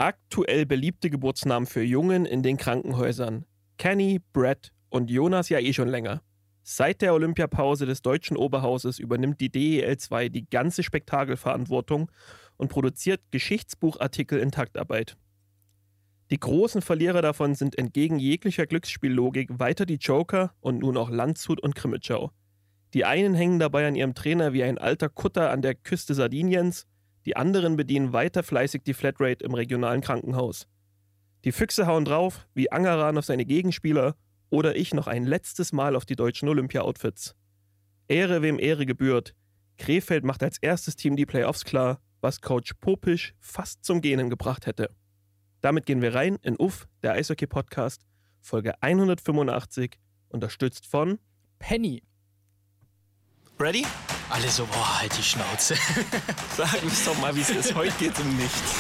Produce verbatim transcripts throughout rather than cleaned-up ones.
aktuell beliebte Geburtsnamen für Jungen in den Krankenhäusern. Kenny, Brett und Jonas ja eh schon länger. Seit der Olympiapause des deutschen Oberhauses übernimmt die D E L zwei die ganze Spektakelverantwortung und produziert Geschichtsbuchartikel in Taktarbeit. Die großen Verlierer davon sind entgegen jeglicher Glücksspiellogik weiter die Joker und nun auch Landshut und Krimitschau. Die einen hängen dabei an ihrem Trainer wie ein alter Kutter an der Küste Sardiniens, die anderen bedienen weiter fleißig die Flatrate im regionalen Krankenhaus. Die Füchse hauen drauf, wie Angeran auf seine Gegenspieler oder ich noch ein letztes Mal auf die deutschen Olympia-Outfits. Ehre wem Ehre gebührt. Krefeld macht als erstes Team die Playoffs klar, was Coach Popisch fast zum Gähnen gebracht hätte. Damit gehen wir rein in Uff, der Eishockey-Podcast, Folge hundertfünfundachtzig, unterstützt von Penny. Ready? Alle so, boah, halt die Schnauze. Sag uns doch mal, wie es ist. Heute geht's um nichts.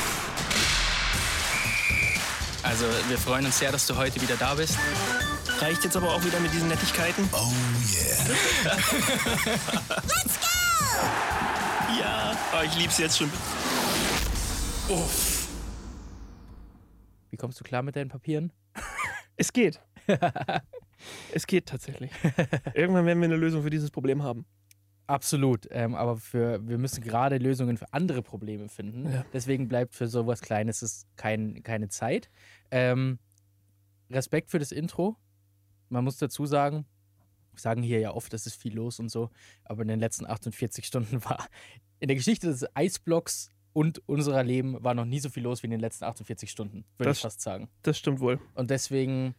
Also, wir freuen uns sehr, dass du heute wieder da bist. Reicht jetzt aber auch wieder mit diesen Nettigkeiten? Oh yeah. Let's go! Ja, oh, ich lieb's jetzt schon. Uff. Wie kommst du klar mit deinen Papieren? Es geht. Es geht tatsächlich. Irgendwann werden wir eine Lösung für dieses Problem haben. Absolut, ähm, aber für, wir müssen gerade Lösungen für andere Probleme finden. Ja. Deswegen bleibt für sowas Kleines es kein, keine Zeit. Ähm, Respekt für das Intro. Man muss dazu sagen, wir sagen hier ja oft, es ist viel los und so, aber in den letzten achtundvierzig Stunden war in der Geschichte des Eisblocks und unserer Leben war noch nie so viel los wie in den letzten achtundvierzig Stunden, würde Das- ich fast sagen. Das stimmt wohl. Und deswegen,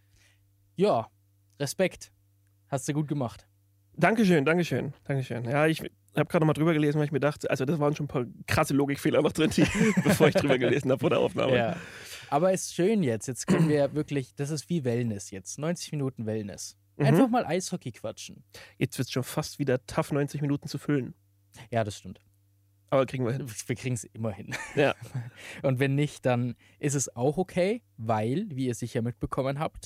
ja, Respekt. Hast du gut gemacht. Dankeschön, Dankeschön, Dankeschön. Ja, ich habe gerade noch mal drüber gelesen, weil ich mir dachte, also das waren schon ein paar krasse Logikfehler noch drin, die, bevor ich drüber gelesen habe vor der Aufnahme. Ja. Aber es ist schön jetzt. Jetzt können wir wirklich, das ist wie Wellness jetzt. neunzig Minuten Wellness. Mhm. Einfach mal Eishockey quatschen. Jetzt wird es schon fast wieder tough, neunzig Minuten zu füllen. Ja, das stimmt. Aber kriegen wir hin. Wir kriegen es immer hin. Ja. Und wenn nicht, dann ist es auch okay, weil, wie ihr sicher mitbekommen habt,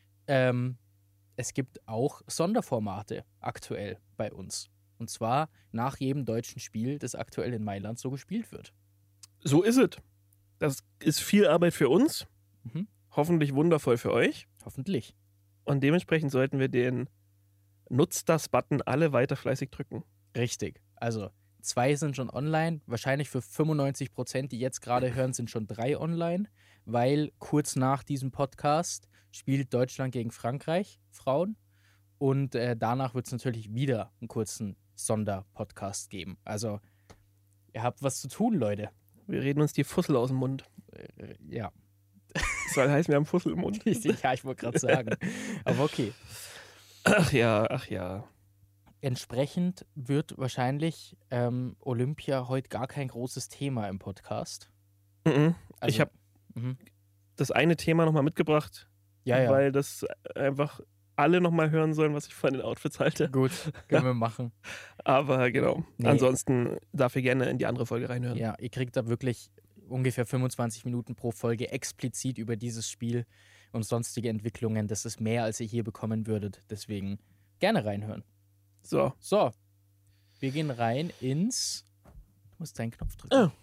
ähm, es gibt auch Sonderformate aktuell bei uns. Und zwar nach jedem deutschen Spiel, das aktuell in Mailand so gespielt wird. So ist es. Das ist viel Arbeit für uns. Mhm. Hoffentlich wundervoll für euch. Hoffentlich. Und dementsprechend sollten wir den Nutzt das-Button alle weiter fleißig drücken. Richtig. Also zwei sind schon online. Wahrscheinlich für fünfundneunzig Prozent, die jetzt gerade hören, sind schon drei online, weil kurz nach diesem Podcast spielt Deutschland gegen Frankreich, Frauen. Und äh, danach wird es natürlich wieder einen kurzen Sonderpodcast geben. Also ihr habt was zu tun, Leute. Wir reden uns die Fussel aus dem Mund. Äh, ja. Das soll heißen, wir haben Fussel im Mund. ja, ich wollte gerade sagen. Aber okay. Ach ja, ach ja. Entsprechend wird wahrscheinlich ähm, Olympia heute gar kein großes Thema im Podcast. Mhm. Also, Ich habe mhm. das eine Thema nochmal mitgebracht, Ja, ja. weil das einfach alle nochmal hören sollen, was ich von den Outfits halte. Gut, können wir machen. Aber genau, Nee. ansonsten darf ihr gerne in die andere Folge reinhören. Ja, ihr kriegt da wirklich ungefähr fünfundzwanzig Minuten pro Folge explizit über dieses Spiel und sonstige Entwicklungen. Das ist mehr, als ihr hier bekommen würdet. Deswegen gerne reinhören. So. So, wir gehen rein ins... Du musst deinen Knopf drücken. Ah.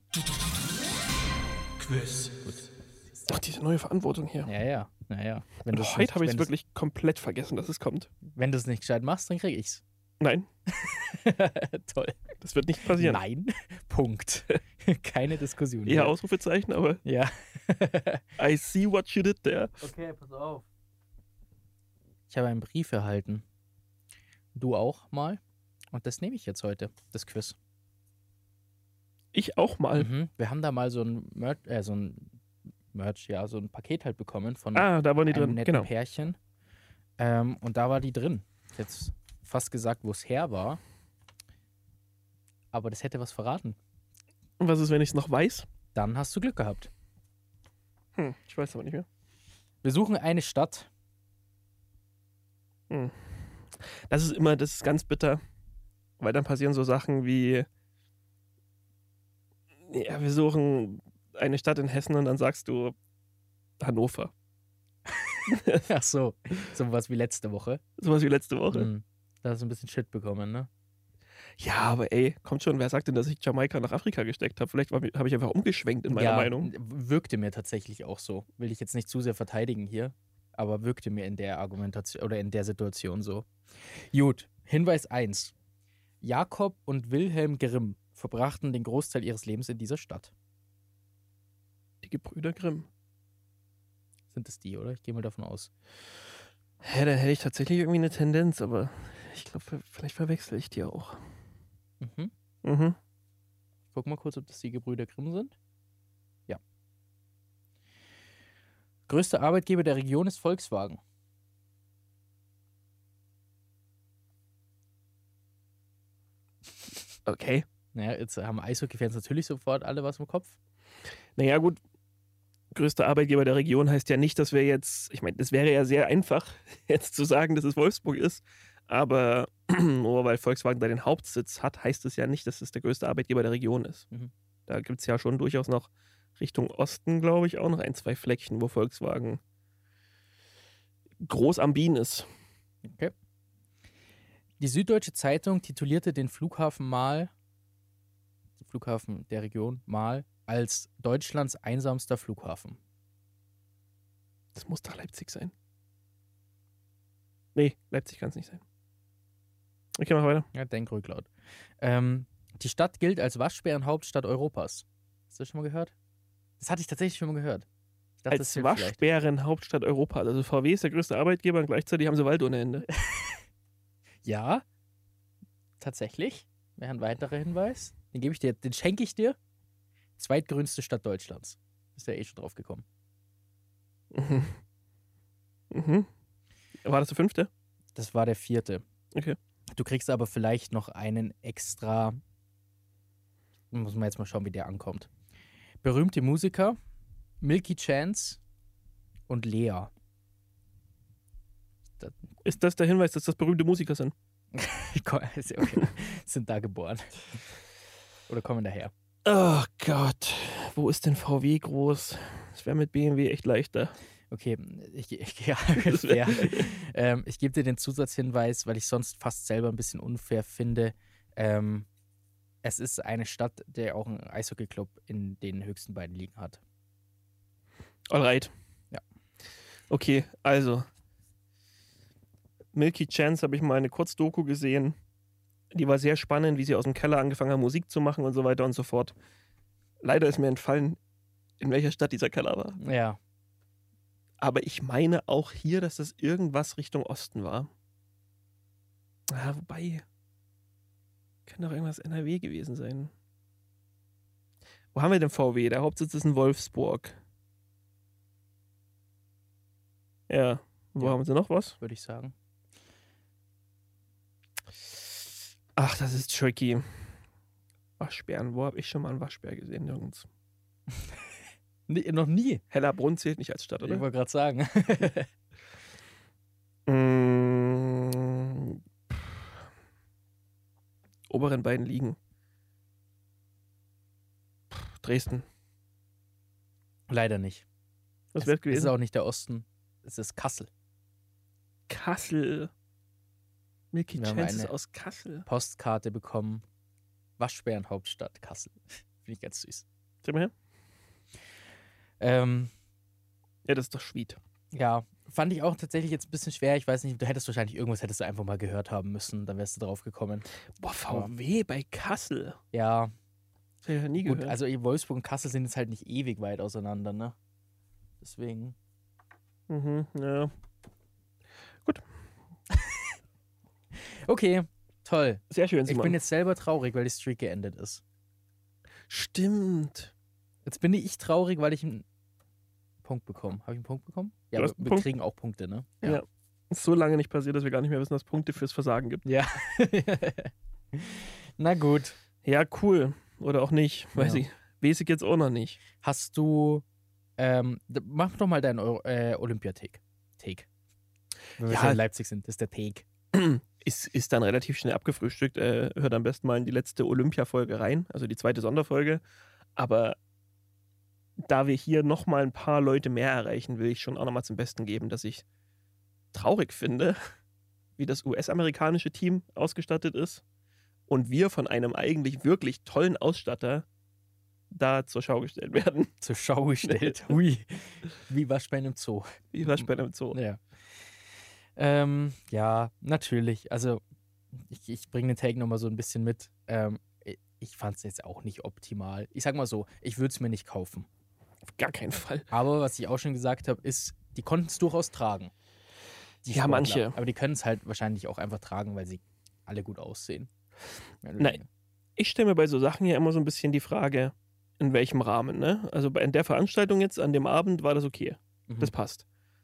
Quiz. Ach, diese neue Verantwortung hier. Ja, ja, naja. Wenn du's Oh, nicht- heute habe ich wenn es du's- wirklich komplett vergessen, dass es kommt. Wenn du es nicht gescheit machst, dann krieg ich's. Nein, Toll. das wird nicht passieren. Nein, Punkt. Keine Diskussion. Eher Ausrufezeichen, aber Ja. I see what you did there. Okay, pass auf. Ich habe einen Brief erhalten. Du auch mal. Und das nehme ich jetzt heute, das Quiz. Ich auch mal. Mhm. Wir haben da mal so ein Merch, äh, so ein Merch, ja, so ein Paket halt bekommen von Ah, da waren die einem drin. netten Genau. Pärchen. Ähm, und da war die drin. Jetzt fast gesagt, wo es her war. Aber das hätte was verraten. Und was ist, wenn ich es noch weiß? Dann hast du Glück gehabt. Hm, ich weiß aber nicht mehr. Wir suchen eine Stadt. Hm. Das ist immer, das ist ganz bitter, weil dann passieren so Sachen wie, ja, wir suchen eine Stadt in Hessen und dann sagst du Hannover. Ach so, so was wie letzte Woche. Sowas wie letzte Woche. Mhm. Da hast du ein bisschen Shit bekommen, ne? Ja, aber ey, kommt schon, wer sagt denn, dass ich Jamaika nach Afrika gesteckt habe? Vielleicht habe ich einfach umgeschwenkt in meiner ja, Meinung. Wirkte mir tatsächlich auch so. Will ich jetzt nicht zu sehr verteidigen hier, aber wirkte mir in der Argumentation oder in der Situation so. Gut, Hinweis eins. Jakob und Wilhelm Grimm verbrachten den Großteil ihres Lebens in dieser Stadt. Die Gebrüder Grimm. Sind es die, oder? Ich gehe mal davon aus. Ja, dann hätte ich tatsächlich irgendwie eine Tendenz, aber ich glaube, vielleicht verwechsel ich die auch. Mhm. Mhm. Ich guck mal kurz, ob das die Gebrüder Grimm sind. Ja. Größter Arbeitgeber der Region ist Volkswagen. Okay. Naja, jetzt haben Eishockey-Fans natürlich sofort alle was im Kopf. Naja, gut. Größter Arbeitgeber der Region heißt ja nicht, dass wir jetzt, ich meine, das wäre ja sehr einfach, jetzt zu sagen, dass es Wolfsburg ist, aber nur weil Volkswagen da den Hauptsitz hat, heißt es ja nicht, dass es der größte Arbeitgeber der Region ist. Mhm. Da gibt es ja schon durchaus noch Richtung Osten, glaube ich, auch noch ein, zwei Fleckchen, wo Volkswagen groß am Bienen ist. Okay. Die Süddeutsche Zeitung titulierte den Flughafen mal, den Flughafen der Region mal, als Deutschlands einsamster Flughafen. Das muss doch Leipzig sein. Nee, Leipzig kann es nicht sein. Okay, mach weiter. Ja, denk ruhig laut. Ähm, die Stadt gilt als Waschbärenhauptstadt Europas. Hast du das schon mal gehört? Das hatte ich tatsächlich schon mal gehört. Ich dachte, das Als hilft vielleicht. Waschbärenhauptstadt Europas. Also V W ist der größte Arbeitgeber und gleichzeitig haben sie Wald ohne Ende. Ja, tatsächlich. Wäre ein weiterer Hinweis. Den gebe ich dir, den schenke ich dir. Zweitgrößte Stadt Deutschlands. Ist ja eh schon drauf gekommen. Mhm. Mhm. War das der fünfte? Das war der vierte. Okay. Du kriegst aber vielleicht noch einen extra. Muss man jetzt mal schauen, wie der ankommt. Berühmte Musiker, Milky Chance und Lea. Das Ist das der Hinweis, dass das berühmte Musiker sind? okay. Sind da geboren. Oder kommen daher. Oh Gott. Wo ist denn V W groß? Das wäre mit B M W echt leichter. Okay, ich, ich, ja, Das wär- fair. ähm, ich gebe dir den Zusatzhinweis, weil ich sonst fast selber ein bisschen unfair finde. Ähm, es ist eine Stadt, der auch einen Eishockey-Club in den höchsten beiden Ligen hat. Alright. Ja. Okay, also. Milky Chance habe ich mal eine Kurzdoku gesehen. Die war sehr spannend, wie sie aus dem Keller angefangen haben, Musik zu machen und so weiter und so fort. Leider ist mir entfallen, in welcher Stadt dieser Keller war. Ja. Aber ich meine auch hier, dass das irgendwas Richtung Osten war. Ja, wobei. Kann doch irgendwas N R W gewesen sein. Wo haben wir denn V W? Der Hauptsitz ist in Wolfsburg. Ja. Wo Ja. haben sie noch was? Würde ich sagen. Ach, das ist tricky. Waschbären. Wo habe ich schon mal einen Waschbär gesehen? Nirgends. Nee, noch nie. Hellerbrunn zählt nicht als Stadt, Ich oder? wollte gerade sagen. Mm, oberen beiden Ligen. Dresden. Leider nicht. Was Es wäre ist gewesen? auch nicht der Osten. Es ist Kassel. Kassel. Milky Wir haben Chance ist eine- aus Kassel. Postkarte bekommen. Waschbärenhauptstadt Kassel. Finde ich ganz süß. Sag mal her. Ähm, Ja, das ist doch Schwied. ja, fand ich auch tatsächlich jetzt ein bisschen schwer. Ich weiß nicht, du hättest wahrscheinlich irgendwas hättest du einfach mal gehört haben müssen. Dann wärst du drauf gekommen. Boah, V W bei Kassel. Ja, Das habe ich ja nie gut. gehört. Also Wolfsburg und Kassel sind jetzt halt nicht ewig weit auseinander, ne? Deswegen. Mhm, ja. Okay, toll. Sehr schön, Ich Simon. bin jetzt selber traurig, weil die Streak geendet ist. Stimmt. Jetzt bin ich traurig, weil ich einen Punkt bekomme. Habe ich einen Punkt bekommen? Ja, Du wir, hast einen wir Punkt. kriegen auch Punkte, ne? Ja. Ist so lange nicht passiert, dass wir gar nicht mehr wissen, dass es Punkte fürs Versagen gibt. Ja. Na gut. Ja, cool. Oder auch nicht. Weiß Ja. ich. Weiß ich jetzt auch noch nicht. Hast du. Ähm, d- mach doch mal deinen Euro- äh, Olympiatake. Take. Wenn wir Ja. schon in Leipzig sind, das ist der Take. Ist, ist dann relativ schnell abgefrühstückt. Äh, hört am besten mal in die letzte Olympia-Folge rein, also die zweite Sonderfolge. Aber da wir hier nochmal ein paar Leute mehr erreichen, will ich schon auch nochmal zum Besten geben, dass ich traurig finde, wie das U S-amerikanische Team ausgestattet ist und wir von einem eigentlich wirklich tollen Ausstatter da zur Schau gestellt werden. Zur Schau gestellt. Hui. Wie was bei einem Zoo. Wie was bei einem Zoo. Ja. Ähm, ja, natürlich. Also, ich, ich bringe den Take nochmal so ein bisschen mit. Ähm, ich fand es jetzt auch nicht optimal. Ich sag mal so, ich würde es mir nicht kaufen. Auf gar keinen Fall. Aber was ich auch schon gesagt habe, ist, die konnten es durchaus tragen. Die Ja, Sportler. manche. Aber die können es halt wahrscheinlich auch einfach tragen, weil sie alle gut aussehen. Mehr oder Nein. weniger. Ich stelle mir bei so Sachen ja immer so ein bisschen die Frage, in welchem Rahmen, ne? Also bei in der Veranstaltung jetzt an dem Abend war das okay. Mhm. Das passt.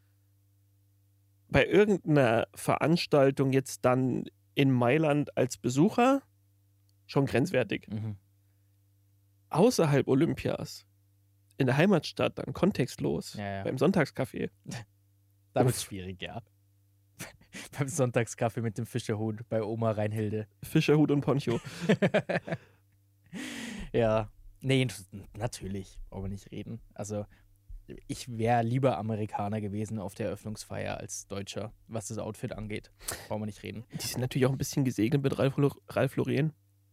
Bei irgendeiner Veranstaltung jetzt dann in Mailand als Besucher schon grenzwertig. Mhm. Außerhalb Olympias, in der Heimatstadt dann kontextlos, Ja, ja. beim Sonntagskaffee. Da wird Uff. es schwierig, ja. Beim Sonntagskaffee mit dem Fischerhut bei Oma Reinhilde. Fischerhut und Poncho. Ja, nee, natürlich, brauchen wir nicht reden. Also, ich wäre lieber Amerikaner gewesen auf der Eröffnungsfeier als Deutscher, was das Outfit angeht. Brauchen wir nicht reden. Die sind natürlich auch ein bisschen gesegnet mit Ralf, Lo- Ralf Lauren.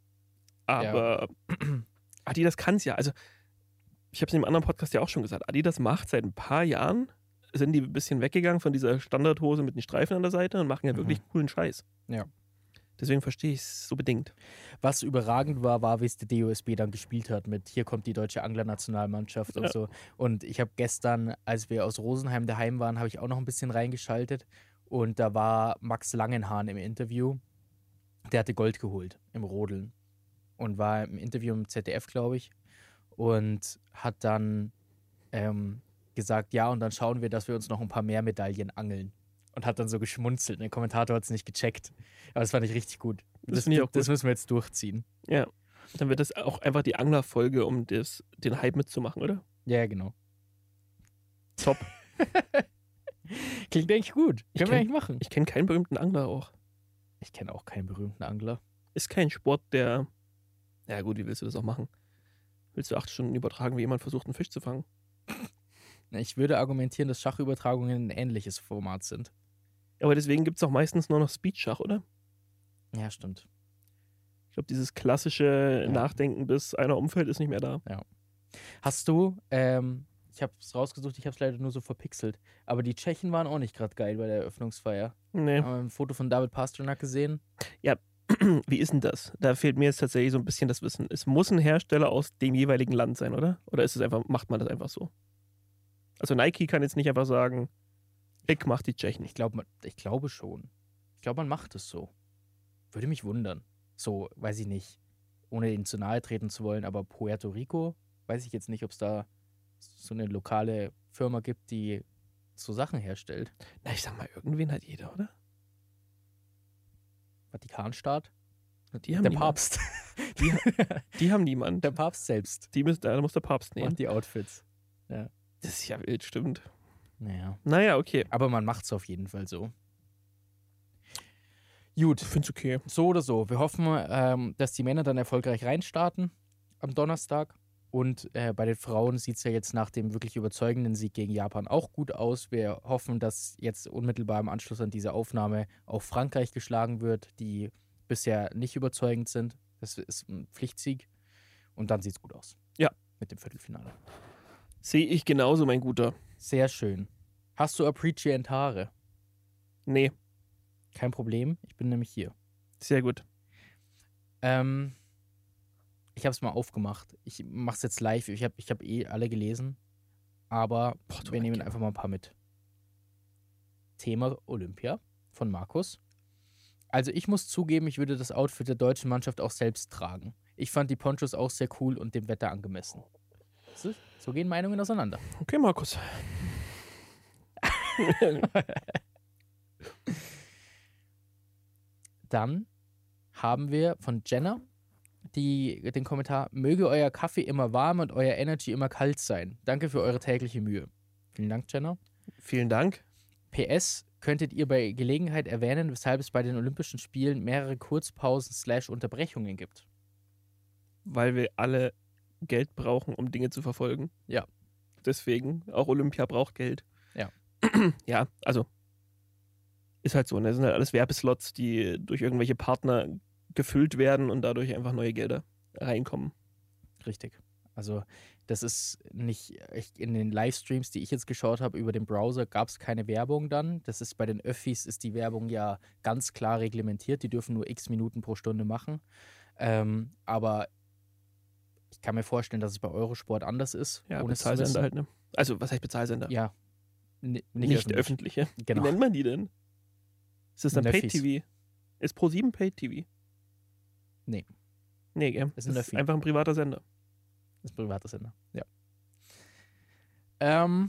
Aber Adidas kann es ja. Also, ich habe es in dem anderen Podcast ja auch schon gesagt. Adidas macht seit ein paar Jahren, sind die ein bisschen weggegangen von dieser Standardhose mit den Streifen an der Seite und machen ja Mhm. wirklich coolen Scheiß. Ja. Deswegen verstehe ich es so bedingt. Was überragend war, war, wie es der D O S B dann gespielt hat mit hier kommt die deutsche Anglernationalmannschaft und Ja. so. Und ich habe gestern, als wir aus Rosenheim daheim waren, habe ich auch noch ein bisschen reingeschaltet und da war Max Langenhahn im Interview. Der hatte Gold geholt im Rodeln und war im Interview im Z D F, glaube ich, und hat dann ähm, gesagt, ja, und dann schauen wir, dass wir uns noch ein paar mehr Medaillen angeln. Und hat dann so geschmunzelt. Der Kommentator hat es nicht gecheckt. Aber das fand ich richtig gut. Das Das, finde ich auch das gut. müssen wir jetzt durchziehen. Ja. Dann wird das auch einfach die Anglerfolge, um das, den Hype mitzumachen, oder? Ja, genau. Top. Klingt eigentlich gut. Ich Können wir kenn- eigentlich machen. Ich kenne keinen berühmten Angler auch. Ich kenne auch keinen berühmten Angler. Ist kein Sport, der. Ja, gut, wie willst du das auch machen? Willst du acht Stunden übertragen, wie jemand versucht, einen Fisch zu fangen? Ich würde argumentieren, dass Schachübertragungen ein ähnliches Format sind. Aber deswegen gibt es auch meistens nur noch Speedschach, oder? Ja, stimmt. Ich glaube, dieses klassische Ja. Nachdenken, bis einer umfällt, ist nicht mehr da. Hast du, ähm, ich habe es rausgesucht, ich habe es leider nur so verpixelt, aber die Tschechen waren auch nicht gerade geil bei der Eröffnungsfeier. Nee. Haben wir ein Foto von David Pastrnak gesehen? Wie ist denn das? Da fehlt mir jetzt tatsächlich so ein bisschen das Wissen. Es muss ein Hersteller aus dem jeweiligen Land sein, oder? Oder ist es einfach, macht man das einfach so? Also Nike kann jetzt nicht einfach sagen, ich mach die Tschechen. Ich, glaub, man- ich glaube schon. Ich glaube, man macht es so. Würde mich wundern. So, weiß ich nicht, ohne ihnen zu nahe treten zu wollen, aber Puerto Rico, weiß ich jetzt nicht, ob es da so eine lokale Firma gibt, die so Sachen herstellt. Na, ich sag mal, irgendwen hat jeder, oder? Vatikanstaat? Die haben Der niemand. Papst. Die, die haben niemand. Der Papst selbst Die müssen, da muss der Papst nehmen. macht die Outfits. Das ist ja wild, stimmt. Naja. Naja, okay. Aber man macht es auf jeden Fall so. Gut, Ich find's okay. so oder so. Wir hoffen, ähm, dass die Männer dann erfolgreich reinstarten am Donnerstag. Und äh, bei den Frauen sieht es ja jetzt nach dem wirklich überzeugenden Sieg gegen Japan auch gut aus. Wir hoffen, dass jetzt unmittelbar im Anschluss an diese Aufnahme auch Frankreich geschlagen wird, die bisher nicht überzeugend sind. Das ist ein Pflichtsieg. Und dann sieht es gut aus. Ja. Mit dem Viertelfinale. Sehe ich genauso, mein Guter. Sehr schön. Hast du Appreciate Haare? Nee, Kein Problem. Ich bin nämlich hier. sehr gut. Ähm, ich habe es mal aufgemacht. Ich mache es jetzt live. Ich habe ich hab eh alle gelesen. Aber Boah, du wir nehmen Anke. einfach mal ein paar mit. Thema Olympia von Markus. Also ich muss zugeben, ich würde das Outfit der deutschen Mannschaft auch selbst tragen. Ich fand die Ponchos auch sehr cool und dem Wetter angemessen. So, so gehen Meinungen auseinander. Okay, Markus. Dann haben wir von Jenna die, den Kommentar: Möge euer Kaffee immer warm und euer Energy immer kalt sein. Danke für eure tägliche Mühe. Vielen Dank, Jenna. Vielen Dank. P S, könntet ihr bei Gelegenheit erwähnen, weshalb es bei den Olympischen Spielen mehrere Kurzpausen slash Unterbrechungen gibt? Weil wir alle Geld brauchen, um Dinge zu verfolgen. Ja. Deswegen, auch Olympia braucht Geld. Ja. Ja, also ist halt so. Ne? Das sind halt alles Werbeslots, die durch irgendwelche Partner gefüllt werden und dadurch einfach neue Gelder reinkommen. Richtig. Also das ist nicht, ich, in den Livestreams, die ich jetzt geschaut habe über den Browser, gab es keine Werbung dann. Das ist bei den Öffis, ist die Werbung ja ganz klar reglementiert. Die dürfen nur x Minuten pro Stunde machen. Ähm, aber ich kann mir vorstellen, dass es bei Eurosport anders ist. Ja, ohne es zu Bezahlsender wissen. halt, ne? Also, was heißt Bezahlsender? Ja. N nicht, Nicht öffentlich. öffentliche. Genau. Wie nennt man die denn? Ist das dann Nöffis. Paid-T V? Ist ProSieben Paid-T V? Nee. Nee, gell? Ist Das ein ist Nöffi. einfach ein privater Sender. Das ist ein privater Sender. Ja. Ähm,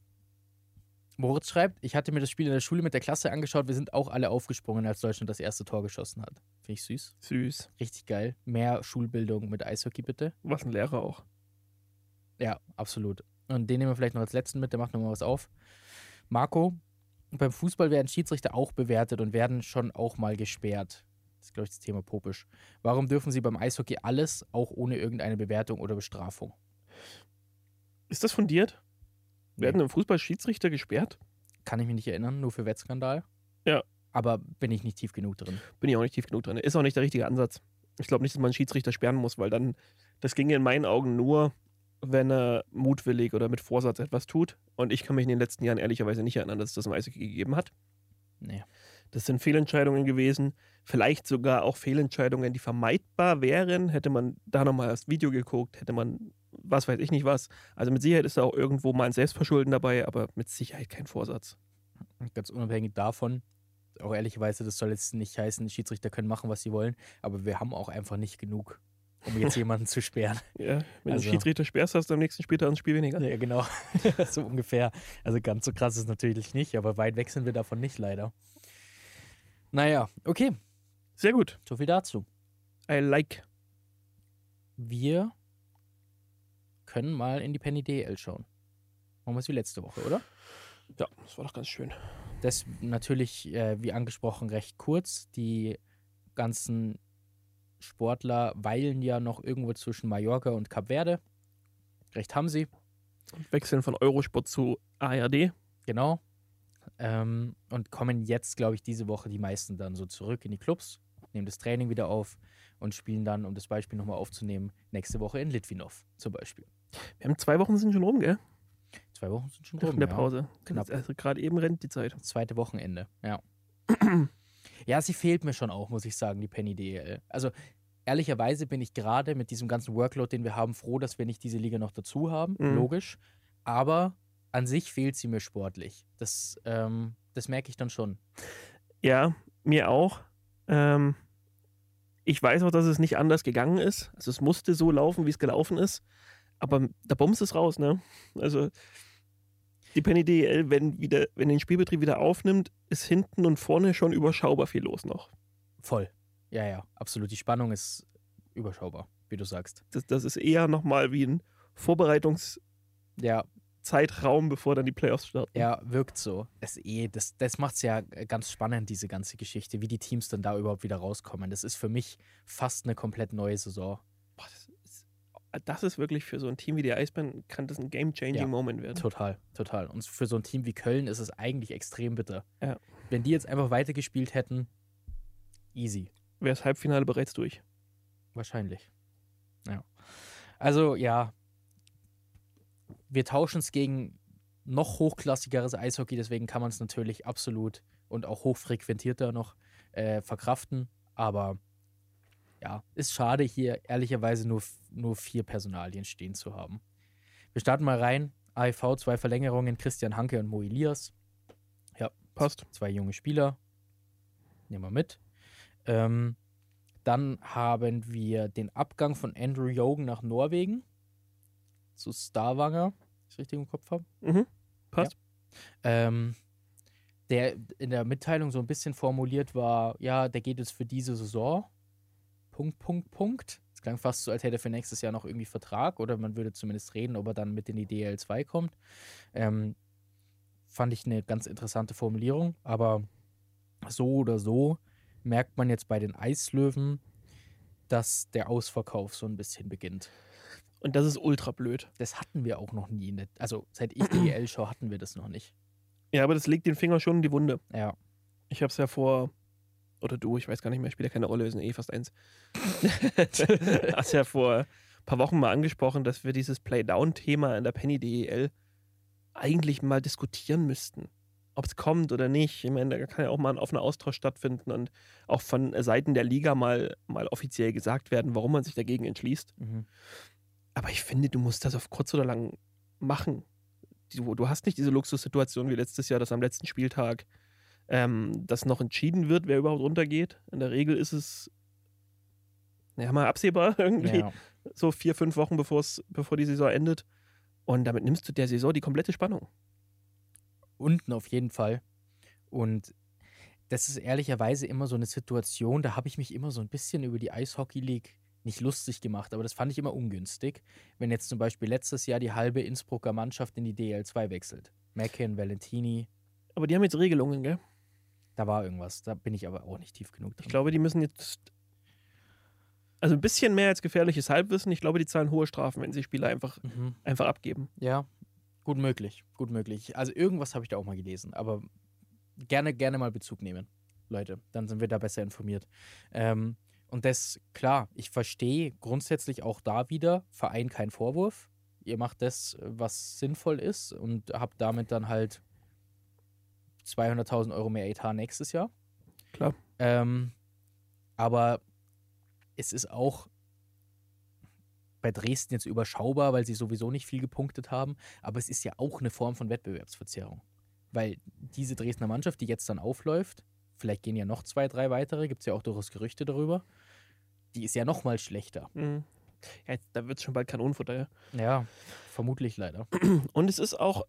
Moritz schreibt, ich hatte mir das Spiel in der Schule mit der Klasse angeschaut. Wir sind auch alle aufgesprungen, als Deutschland das erste Tor geschossen hat. Finde ich süß. Süß. Richtig geil. Mehr Schulbildung mit Eishockey, bitte. Was ein Lehrer auch. Ja, absolut. Und den nehmen wir vielleicht noch als letzten mit, der macht nochmal was auf. Marco, beim Fußball werden Schiedsrichter auch bewertet und werden schon auch mal gesperrt. Das ist, glaube ich, das Thema Popisch. Warum dürfen sie beim Eishockey alles, auch ohne irgendeine Bewertung oder Bestrafung? Ist das fundiert? Werden Nee. im Fußball Schiedsrichter gesperrt? Kann ich mich nicht erinnern, nur für Wettskandal. Ja. Aber bin ich nicht tief genug drin. Bin ich auch nicht tief genug drin. Ist auch nicht der richtige Ansatz. Ich glaube nicht, dass man einen Schiedsrichter sperren muss, weil dann, das ginge in meinen Augen nur, wenn er mutwillig oder mit Vorsatz etwas tut. Und ich kann mich in den letzten Jahren ehrlicherweise nicht erinnern, dass es das im Eishockey gegeben hat. Nee. Das sind Fehlentscheidungen gewesen. Vielleicht sogar auch Fehlentscheidungen, die vermeidbar wären. Hätte man da nochmal das Video geguckt, hätte man, was weiß ich nicht was. Also mit Sicherheit ist da auch irgendwo mal ein Selbstverschulden dabei, aber mit Sicherheit kein Vorsatz. Ganz unabhängig davon, auch ehrlicherweise, das soll jetzt nicht heißen, Schiedsrichter können machen, was sie wollen, aber wir haben auch einfach nicht genug, um jetzt jemanden zu sperren. Ja, wenn Also- du Schiedsrichter sperrst, hast du am nächsten Spieltag ein Spiel weniger. Ja, genau. So ungefähr. Also ganz so krass ist es natürlich nicht, aber weit weg sind wir davon nicht, leider. Naja, okay, Sehr gut. so viel dazu. I like. Wir können mal in die Penny D L schauen. Machen wir es wie letzte Woche, oder? Ja, das war doch ganz schön. Das natürlich, äh, wie angesprochen, recht kurz. Die ganzen Sportler weilen ja noch irgendwo zwischen Mallorca und Kap Verde. Recht haben sie, Wechseln von Eurosport zu A R D. genau. Ähm, und kommen jetzt, glaube ich, diese Woche die meisten dann so zurück in die Clubs, nehmen das Training wieder auf und spielen dann, um das Beispiel nochmal aufzunehmen, nächste Woche in Litvinov zum Beispiel. Wir haben zwei Wochen sind schon rum, gell? Zwei Wochen sind schon In rum, der ja. Pause. Knapp. Also gerade eben rennt die Zeit. Das zweite Wochenende, ja. Ja, sie fehlt mir schon auch, muss ich sagen, die Penny D L. Also ehrlicherweise bin ich gerade mit diesem ganzen Workload, den wir haben, froh, dass wir nicht diese Liga noch dazu haben, Mhm. logisch. Aber an sich fehlt sie mir sportlich. Das, ähm, das merke ich dann schon. Ja, mir auch. Ähm, ich weiß auch, dass es nicht anders gegangen ist. Also es musste so laufen, wie es gelaufen ist. Aber der Bums ist raus, ne? Also die Penny D L, wenn wieder, wenn den Spielbetrieb wieder aufnimmt, ist hinten und vorne schon überschaubar viel los noch. Voll. Ja, ja, absolut. Die Spannung ist überschaubar, wie du sagst. Das, das ist eher nochmal wie ein Vorbereitungszeitraum, Ja, bevor dann die Playoffs starten. ja, wirkt so. Das, eh, das, das macht es ja ganz spannend, diese ganze Geschichte, wie die Teams dann da überhaupt wieder rauskommen. Das ist für mich fast eine komplett neue Saison. Boah, das, ist, das ist wirklich für so ein Team wie die Eisbären, kann das ein game-changing Ja. Moment werden. Total, total. Und für so ein Team wie Köln ist es eigentlich extrem bitter. Ja. Wenn die jetzt einfach weitergespielt hätten, easy. Wäre das Halbfinale bereits durch. Wahrscheinlich. Ja. Also, ja. Wir tauschen es gegen noch hochklassigeres Eishockey, deswegen kann man es natürlich absolut und auch hochfrequentierter noch äh, verkraften. Aber ja, ist schade, hier ehrlicherweise nur, nur vier Personalien stehen zu haben. Wir starten mal rein. A E V, zwei Verlängerungen, Christian Hanke und Mo Elias. Ja, Passt. zwei junge Spieler. Nehmen wir mit. Ähm, dann haben wir den Abgang von Andrew Jogen nach Norwegen zu Stavanger, wenn ich es richtig im Kopf habe. Mhm. Passt. Ähm, der in der Mitteilung so ein bisschen formuliert war, ja, der geht jetzt für diese Saison. Punkt, Punkt, Punkt. Es klang fast so, als hätte er für nächstes Jahr noch irgendwie Vertrag oder man würde zumindest reden, ob er dann mit in die D L zwei kommt. Ähm, fand ich eine ganz interessante Formulierung, aber so oder so merkt man jetzt bei den Eislöwen, dass der Ausverkauf so ein bisschen beginnt. Und das ist ultra blöd. Das hatten wir auch noch nie. Ne? Also seit ich D L schaue, hatten wir das noch nicht. Ja, aber das legt den Finger schon in die Wunde. Ja, Ich habe es ja vor, oder du, ich weiß gar nicht mehr, spielt ja keine Rolle, wir sind eh fast eins. Hast ja vor ein paar Wochen mal angesprochen, dass wir dieses Playdown-Thema in der Penny D E L eigentlich mal diskutieren müssten. Ob es kommt oder nicht. Ich meine, da kann ja auch mal ein offener Austausch stattfinden und auch von Seiten der Liga mal, mal offiziell gesagt werden, warum man sich dagegen entschließt. Mhm. Aber ich finde, du musst das auf kurz oder lang machen. Du, du hast nicht diese Luxussituation wie letztes Jahr, dass am letzten Spieltag ähm, das noch entschieden wird, wer überhaupt runtergeht. In der Regel ist es ja mal absehbar irgendwie. Ja. So vier, fünf Wochen bevor's, bevor die Saison endet. Und damit nimmst du der Saison die komplette Spannung. Unten auf jeden Fall. Und das ist ehrlicherweise immer so eine Situation, da habe ich mich immer so ein bisschen über die Eishockey League nicht lustig gemacht, aber das fand ich immer ungünstig, wenn jetzt zum Beispiel letztes Jahr die halbe Innsbrucker Mannschaft in die D L zwei wechselt. Mackin, Valentini, Aber die haben jetzt Regelungen, gell? da war irgendwas. Da bin ich aber auch nicht tief genug drin. Ich glaube, die müssen jetzt. Also ein bisschen mehr als gefährliches Halbwissen. Ich glaube, die zahlen hohe Strafen, wenn sie Spieler einfach, Mhm. einfach abgeben. Ja, gut möglich, gut möglich. Also irgendwas habe ich da auch mal gelesen, aber gerne, gerne mal Bezug nehmen, Leute. Dann sind wir da besser informiert. Ähm, und das, klar, ich verstehe grundsätzlich auch da wieder, Verein kein Vorwurf. Ihr macht das, was sinnvoll ist und habt damit dann halt zweihunderttausend Euro mehr Etat nächstes Jahr. Klar. Ähm, aber es ist auch bei Dresden jetzt überschaubar, weil sie sowieso nicht viel gepunktet haben. Aber es ist ja auch eine Form von Wettbewerbsverzerrung. Weil diese Dresdner Mannschaft, die jetzt dann aufläuft, vielleicht gehen ja noch zwei, drei weitere, gibt es ja auch durchaus Gerüchte darüber, die ist ja noch mal schlechter. Mhm. Ja, jetzt, da wird es schon bald Kanonenfutter, ja. Ja, vermutlich leider. Und es ist auch.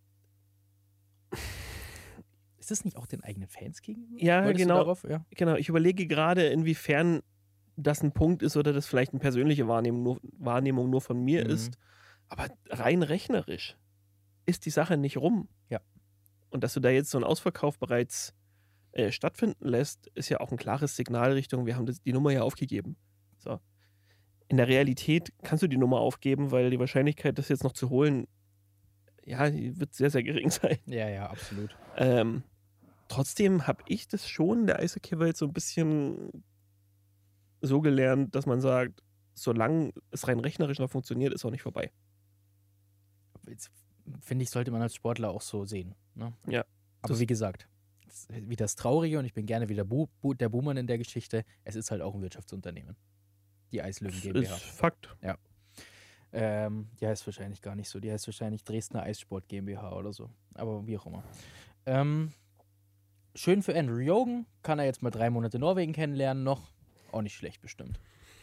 Ist das nicht auch den eigenen Fans gegenüber? Ja, Wolltest du genau. darauf? Ja. Genau, ich überlege gerade, inwiefern das ein Punkt ist oder das vielleicht eine persönliche Wahrnehmung nur, Wahrnehmung nur von mir Mhm. ist. Aber rein rechnerisch ist die Sache nicht rum. Ja. Und dass du da jetzt so einen Ausverkauf bereits äh, stattfinden lässt, ist ja auch ein klares Signal Richtung, wir haben das, die Nummer ja aufgegeben. So. In der Realität kannst du die Nummer aufgeben, weil die Wahrscheinlichkeit, das jetzt noch zu holen, ja, die wird sehr, sehr gering sein. Ja, ja, absolut. Ähm, trotzdem habe ich das schon in der Eishockey-Welt so ein bisschen so gelernt, dass man sagt, solange es rein rechnerisch noch funktioniert, ist auch nicht vorbei. Jetzt, finde ich, sollte man als Sportler auch so sehen. Ne? Ja, Aber das- wie gesagt, das ist wieder das Traurige und ich bin gerne wieder Bu Bu der Buhmann in der Geschichte. Es ist halt auch ein Wirtschaftsunternehmen. Die Eislöwen Das GmbH. ist Fakt. Ähm, die heißt wahrscheinlich gar nicht so. Die heißt wahrscheinlich Dresdner Eissport GmbH oder so. Aber wie auch immer. Ähm, schön für Andrew Jogen. Kann er jetzt mal drei Monate Norwegen kennenlernen noch. Auch nicht schlecht bestimmt.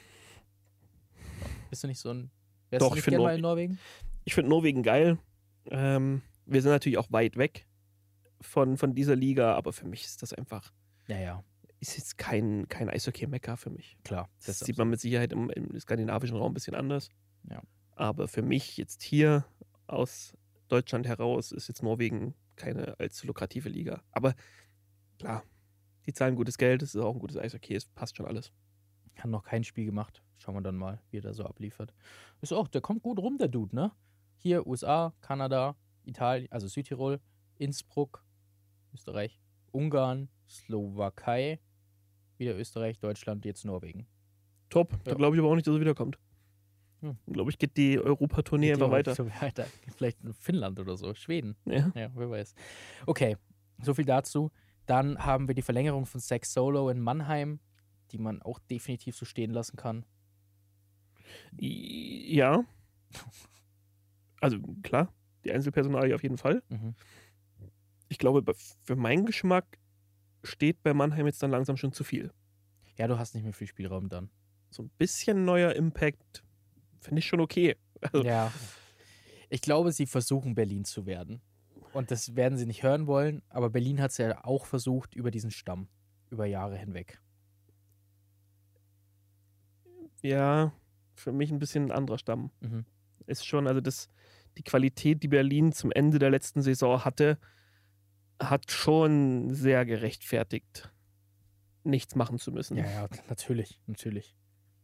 Bist du nicht so ein... Wärst Doch, du ich nicht find gern mal Norwe- in Norwegen? Ich finde Norwegen geil. Ähm, wir sind natürlich auch weit weg von, von dieser Liga, aber für mich ist das einfach, Ja, ja, ist jetzt kein, kein Eishockey-Mecker für mich. klar. Das sieht man mit Sicherheit im, im skandinavischen Raum ein bisschen anders. Ja. Aber für mich jetzt hier aus Deutschland heraus ist jetzt Norwegen keine allzu lukrative Liga. Aber klar, die zahlen gutes Geld, es ist auch ein gutes Eishockey, es passt schon alles. Hat noch kein Spiel gemacht. Schauen wir dann mal, wie er da so abliefert. Ist auch, der kommt gut rum, der Dude, ne? Hier U S A, Kanada, Italien, also Südtirol, Innsbruck, Österreich, Ungarn, Slowakei, wieder Österreich, Deutschland, jetzt Norwegen. Top, da Ja. glaube ich aber auch nicht, dass er wiederkommt. Hm. Glaube ich, geht die Europatournee einfach weiter. So weiter. Vielleicht in Finnland oder so, Schweden. Ja. Ja, wer weiß. Okay, so viel dazu. Dann haben wir die Verlängerung von Zach Solo in Mannheim, die man auch definitiv so stehen lassen kann. I- Ja. Also klar, die Einzelpersonalie auf jeden Fall. Mhm. Ich glaube, bei- für meinen Geschmack steht bei Mannheim jetzt dann langsam schon zu viel. Ja, du hast nicht mehr viel Spielraum dann. So ein bisschen neuer Impact finde ich schon okay. Also, Ja. Ich glaube, sie versuchen Berlin zu werden. Und das werden sie nicht hören wollen, aber Berlin hat es ja auch versucht über diesen Stamm, über Jahre hinweg. ja, für mich ein bisschen ein anderer Stamm. Mhm. Ist schon, also das, die Qualität, die Berlin zum Ende der letzten Saison hatte, hat schon sehr gerechtfertigt, nichts machen zu müssen. Ja, ja, natürlich, natürlich.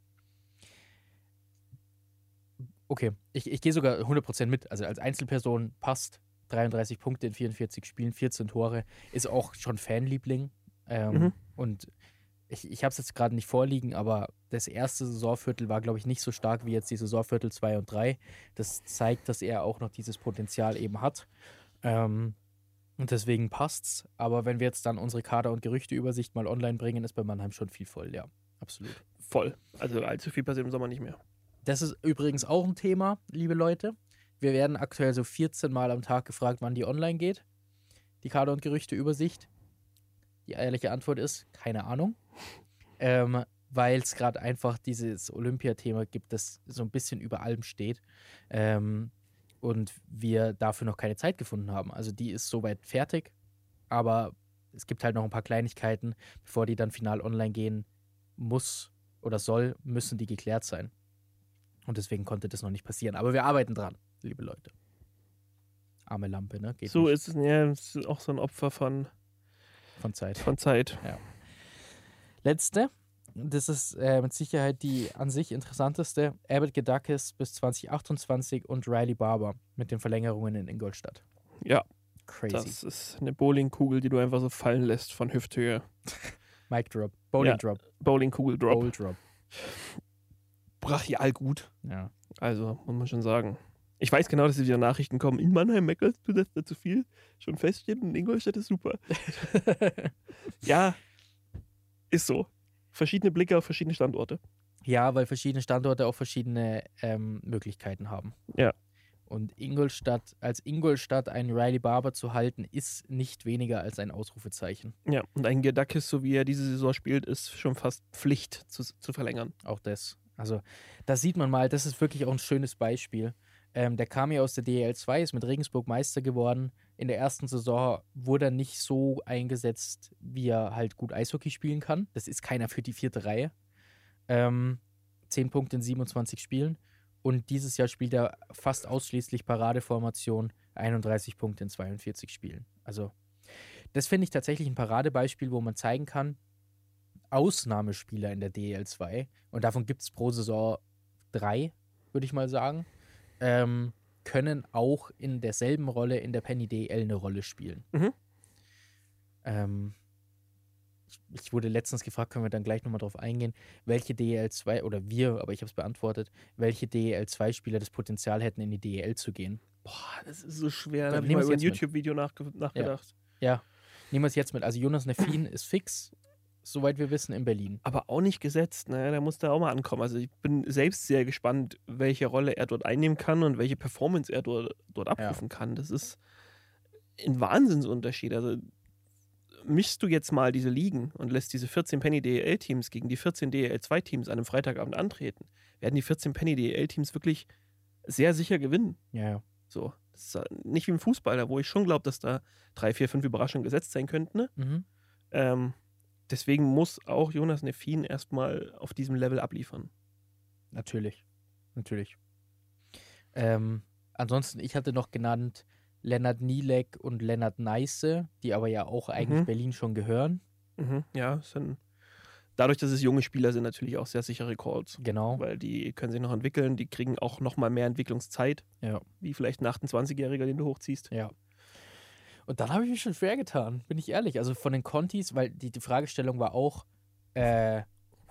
Okay, ich, ich gehe sogar hundert Prozent mit. Also als Einzelperson passt. dreiunddreißig Punkte in vierundvierzig Spielen, vierzehn Tore. Ist auch schon Fanliebling. Ähm, Mhm. Und ich, ich habe es jetzt gerade nicht vorliegen, aber das erste Saisonviertel war, glaube ich, nicht so stark wie jetzt die Saisonviertel zwei und drei. Das zeigt, dass er auch noch dieses Potenzial eben hat. Ähm, und deswegen passt's. Aber wenn wir jetzt dann unsere Kader- und Gerüchteübersicht mal online bringen, ist bei Mannheim schon viel voll, ja. Absolut. Voll. Also allzu viel passiert im Sommer nicht mehr. Das ist übrigens auch ein Thema, liebe Leute. Wir werden aktuell so vierzehn Mal am Tag gefragt, wann die online geht. Die Kader- und Gerüchteübersicht. Die ehrliche Antwort ist, keine Ahnung. Ähm, weil es gerade einfach dieses Olympiathema gibt, das so ein bisschen über allem steht. Ähm, und wir dafür noch keine Zeit gefunden haben. Also die ist soweit fertig, aber es gibt halt noch ein paar Kleinigkeiten, bevor die dann final online gehen muss oder soll, müssen die geklärt sein. Und deswegen konnte das noch nicht passieren. Aber wir arbeiten dran, liebe Leute. Arme Lampe, ne? Geht So nicht. ist es, ja, es ist auch so ein Opfer von, Von Zeit. von Zeit. Letzte, das ist äh, mit Sicherheit die an sich interessanteste, Abbott Gedakis bis zwanzig achtundzwanzig und Riley Barber mit den Verlängerungen in Ingolstadt. Ja, Crazy. das ist eine Bowlingkugel, die du einfach so fallen lässt von Hüfthöhe. Mic Drop, Bowling Ja. Drop, Bowlingkugel Drop. Bowl Drop. Brachial gut. Ja. Also, muss man schon sagen. Ich weiß genau, dass wieder Nachrichten kommen. In Mannheim meckerst du, dass da zu viel schon feststeht und Ingolstadt ist super. Ja, ist so. Verschiedene Blicke auf verschiedene Standorte. Ja, weil verschiedene Standorte auch verschiedene ähm, Möglichkeiten haben. Ja. Und Ingolstadt, als Ingolstadt einen Riley Barber zu halten, ist nicht weniger als ein Ausrufezeichen. Ja, und ein Gedakis, so wie er diese Saison spielt, ist schon fast Pflicht zu, zu verlängern. Auch das. Also, da sieht man mal, das ist wirklich auch ein schönes Beispiel. Ähm, der kam ja aus der D E L zwei, ist mit Regensburg Meister geworden. In der ersten Saison wurde er nicht so eingesetzt, wie er halt gut Eishockey spielen kann. Das ist keiner für die vierte Reihe. Ähm, zehn Punkte in siebenundzwanzig Spielen. Und dieses Jahr spielt er fast ausschließlich Paradeformation, einunddreißig Punkte in zweiundvierzig Spielen. Also, das finde ich tatsächlich ein Paradebeispiel, wo man zeigen kann, Ausnahmespieler in der D E L zwei, und davon gibt es pro Saison drei, würde ich mal sagen, ähm, können auch in derselben Rolle in der Penny D E L eine Rolle spielen. Mhm. Ähm, ich, ich wurde letztens gefragt, können wir dann gleich nochmal drauf eingehen, welche D E L zwei, oder wir, aber ich habe es beantwortet, welche D E L zwei Spieler das Potenzial hätten, in die D E L zu gehen. Boah, das ist so schwer. Da Ja, habe ich nehmen mal wir's über ein jetzt mit. YouTube-Video nachge nachgedacht. Ja, nehmen wir es jetzt mit. Also Jonas Neffin ist fix, soweit wir wissen, in Berlin. Aber auch nicht gesetzt, ne? Der muss da auch mal ankommen. Also ich bin selbst sehr gespannt, welche Rolle er dort einnehmen kann und welche Performance er dort, dort abrufen kann. Das ist ein Wahnsinnsunterschied. Also mischst du jetzt mal diese Ligen und lässt diese vierzehn Penny D E L-Teams gegen die vierzehn D E L zwei Teams an einem Freitagabend antreten, werden die vierzehn Penny D E L-Teams wirklich sehr sicher gewinnen. Ja, ja. So. Das ist nicht wie im Fußball, da wo ich schon glaube, dass da drei, vier, fünf Überraschungen gesetzt sein könnten. Ne? Mhm. Ähm, deswegen muss auch Jonas Neffin erstmal auf diesem Level abliefern. Natürlich. Natürlich. Ähm, ansonsten, ich hatte noch genannt Lennart Nielek und Lennart Neisse, die aber ja auch eigentlich Mhm. Berlin schon gehören. Mhm, ja, es sind dadurch, dass es junge Spieler sind, natürlich auch sehr sichere Calls. Genau. Weil die können sich noch entwickeln, die kriegen auch noch mal mehr Entwicklungszeit, Ja. wie vielleicht ein achtundzwanzigjähriger, den du hochziehst. Ja. Und dann habe ich mich schon schwer getan, bin ich ehrlich. Also von den Contis, weil die, die Fragestellung war auch, äh,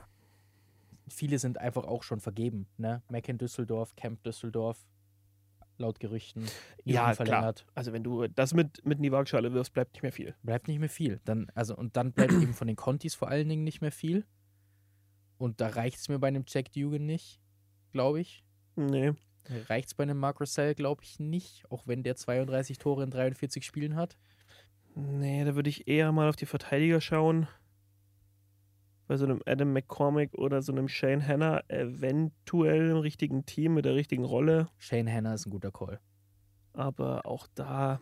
viele sind einfach auch schon vergeben, ne? Mecken Düsseldorf, Camp Düsseldorf, laut Gerüchten, Ja, klar. verlängert. Also wenn du das mit, mit in die Waagschale wirfst, bleibt nicht mehr viel. Bleibt nicht mehr viel. Dann, also, und dann bleibt eben von den Contis vor allen Dingen nicht mehr viel. Und da reicht es mir bei einem Jack Dugan nicht, glaube ich. Nee. Reicht es bei einem Mark Russell, glaube ich, nicht, auch wenn der zweiunddreißig Tore in dreiundvierzig Spielen hat. Nee, da würde ich eher mal auf die Verteidiger schauen. Bei so einem Adam McCormick oder so einem Shane Hanna, eventuell im richtigen Team mit der richtigen Rolle. Shane Hanna ist ein guter Call. Aber auch da.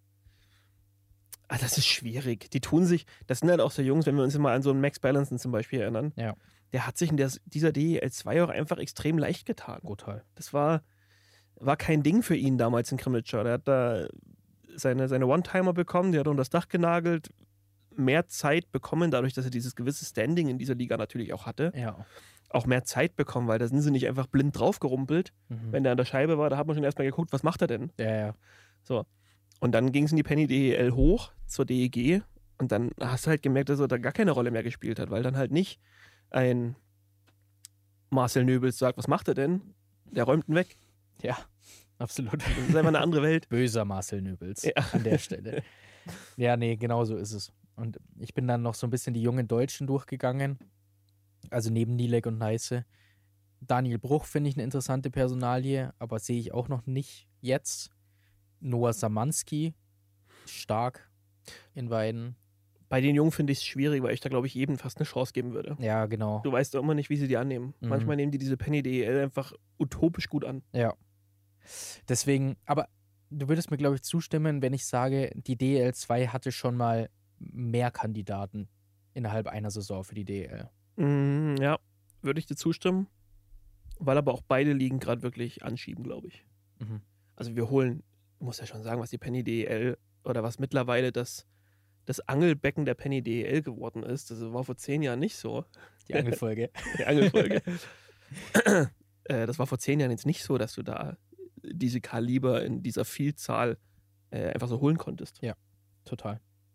Ah, das ist schwierig. Die tun sich, das sind halt auch so Jungs, wenn wir uns mal an so einen Max Balanson zum Beispiel erinnern. Ja. Der hat sich in der, dieser D E L zwei auch einfach extrem leicht getan. Brutal. Das war, war kein Ding für ihn damals in Krimitschau. Der hat da seine, seine One-Timer bekommen, der hat unter das Dach genagelt, mehr Zeit bekommen, dadurch, dass er dieses gewisse Standing in dieser Liga natürlich auch hatte. Ja. Auch mehr Zeit bekommen, weil da sind sie nicht einfach blind draufgerumpelt. Mhm. Wenn der an der Scheibe war, da hat man schon erstmal geguckt, was macht er denn? Ja, ja. So. Und dann ging es in die Penny D E L hoch zur D E G. Und dann hast du halt gemerkt, dass er da gar keine Rolle mehr gespielt hat, weil dann halt nicht ein Marcel Nöbels sagt, was macht er denn? Der räumt ihn weg. Ja, absolut. Das ist einfach eine andere Welt. Böser Marcel Nöbels Ja. an der Stelle. Ja, nee, genau so ist es. Und ich bin dann noch so ein bisschen die jungen Deutschen durchgegangen. Also neben Nielek und Neiße. Daniel Bruch finde ich eine interessante Personalie, aber sehe ich auch noch nicht jetzt. Noah Samanski, stark in beiden. Bei den Jungen finde ich es schwierig, weil ich da, glaube ich, jedem fast eine Chance geben würde. Ja, genau. Du weißt doch immer nicht, wie sie die annehmen. Mhm. Manchmal nehmen die diese Penny D E L einfach utopisch gut an. Ja. Deswegen, aber du würdest mir, glaube ich, zustimmen, wenn ich sage, die D E L zwei hatte schon mal mehr Kandidaten innerhalb einer Saison für die D E L. Mm, ja, würde ich dir zustimmen. Weil aber auch beide Ligen gerade wirklich anschieben, glaube ich. Mhm. Also wir holen, ich muss ja schon sagen, was die Penny D E L oder was mittlerweile das, das Angelbecken der Penny D E L geworden ist. Das war vor zehn Jahren nicht so. Die Angelfolge. Die Angelfolge. äh, das war vor zehn Jahren jetzt nicht so, dass du da diese Kaliber in dieser Vielzahl äh, einfach so holen konntest. Ja, total.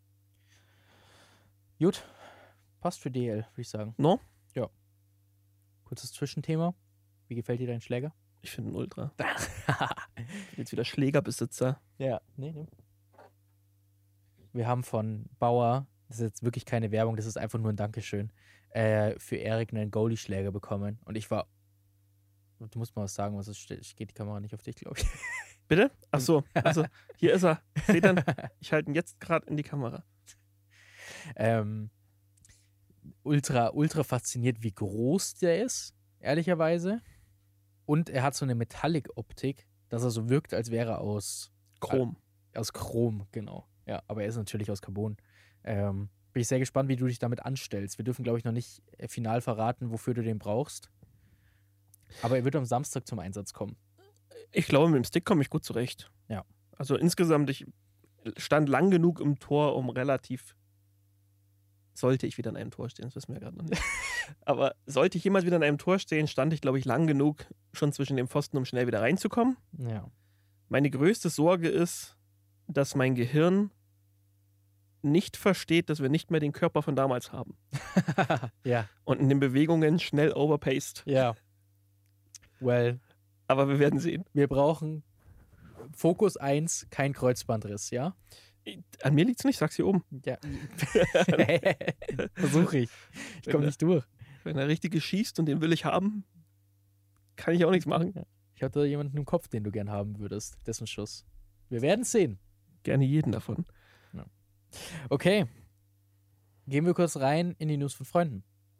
Gut, passt für D E L, würde ich sagen. No? Ja. Kurzes Zwischenthema. Wie gefällt dir dein Schläger? Ich finde ein Ultra. Jetzt wieder Schlägerbesitzer. Ja, nee, nee. Wir haben von Bauer, das ist jetzt wirklich keine Werbung, das ist einfach nur ein Dankeschön, äh, für Erik einen Goalie-Schläger bekommen. Und ich war, du musst mal was sagen, was es steht. Geht die Kamera nicht auf dich, glaube ich. Bitte? Ach so, also hier ist er. Seht dann, ich halte ihn jetzt gerade in die Kamera. Ähm, ultra, ultra fasziniert, wie groß der ist, ehrlicherweise. Und er hat so eine Metallic-Optik, dass er so wirkt, als wäre er aus Chrom. Äh, aus Chrom, genau. Ja, aber er ist natürlich aus Carbon. Ähm, bin ich sehr gespannt, wie du dich damit anstellst. Wir dürfen, glaube ich, noch nicht äh, final verraten, wofür du den brauchst. Aber er wird am Samstag zum Einsatz kommen. Ich glaube, mit dem Stick komme ich gut zurecht. Ja. Also insgesamt, ich stand lang genug im Tor, um relativ. Sollte ich wieder an einem Tor stehen, das wissen wir gerade noch nicht. Aber sollte ich jemals wieder an einem Tor stehen, stand ich, glaube ich, lang genug schon zwischen dem Pfosten, um schnell wieder reinzukommen. Ja. Meine größte Sorge ist, dass mein Gehirn nicht versteht, dass wir nicht mehr den Körper von damals haben. Ja. Und in den Bewegungen schnell overpaced. Ja. Well, Aber wir werden sehen. wir brauchen Fokus eins, kein Kreuzbandriss, ja? An mir liegt es nicht, sag's hier oben. Ja. Versuche ich. Ich komme nicht durch. Wenn er richtig schießt und den will ich haben, kann ich auch nichts machen. Ich hatte jemanden im Kopf, den du gern haben würdest, dessen Schuss. Wir werden es sehen. Gerne jeden davon. Okay. Gehen wir kurz rein in die News von Freunden.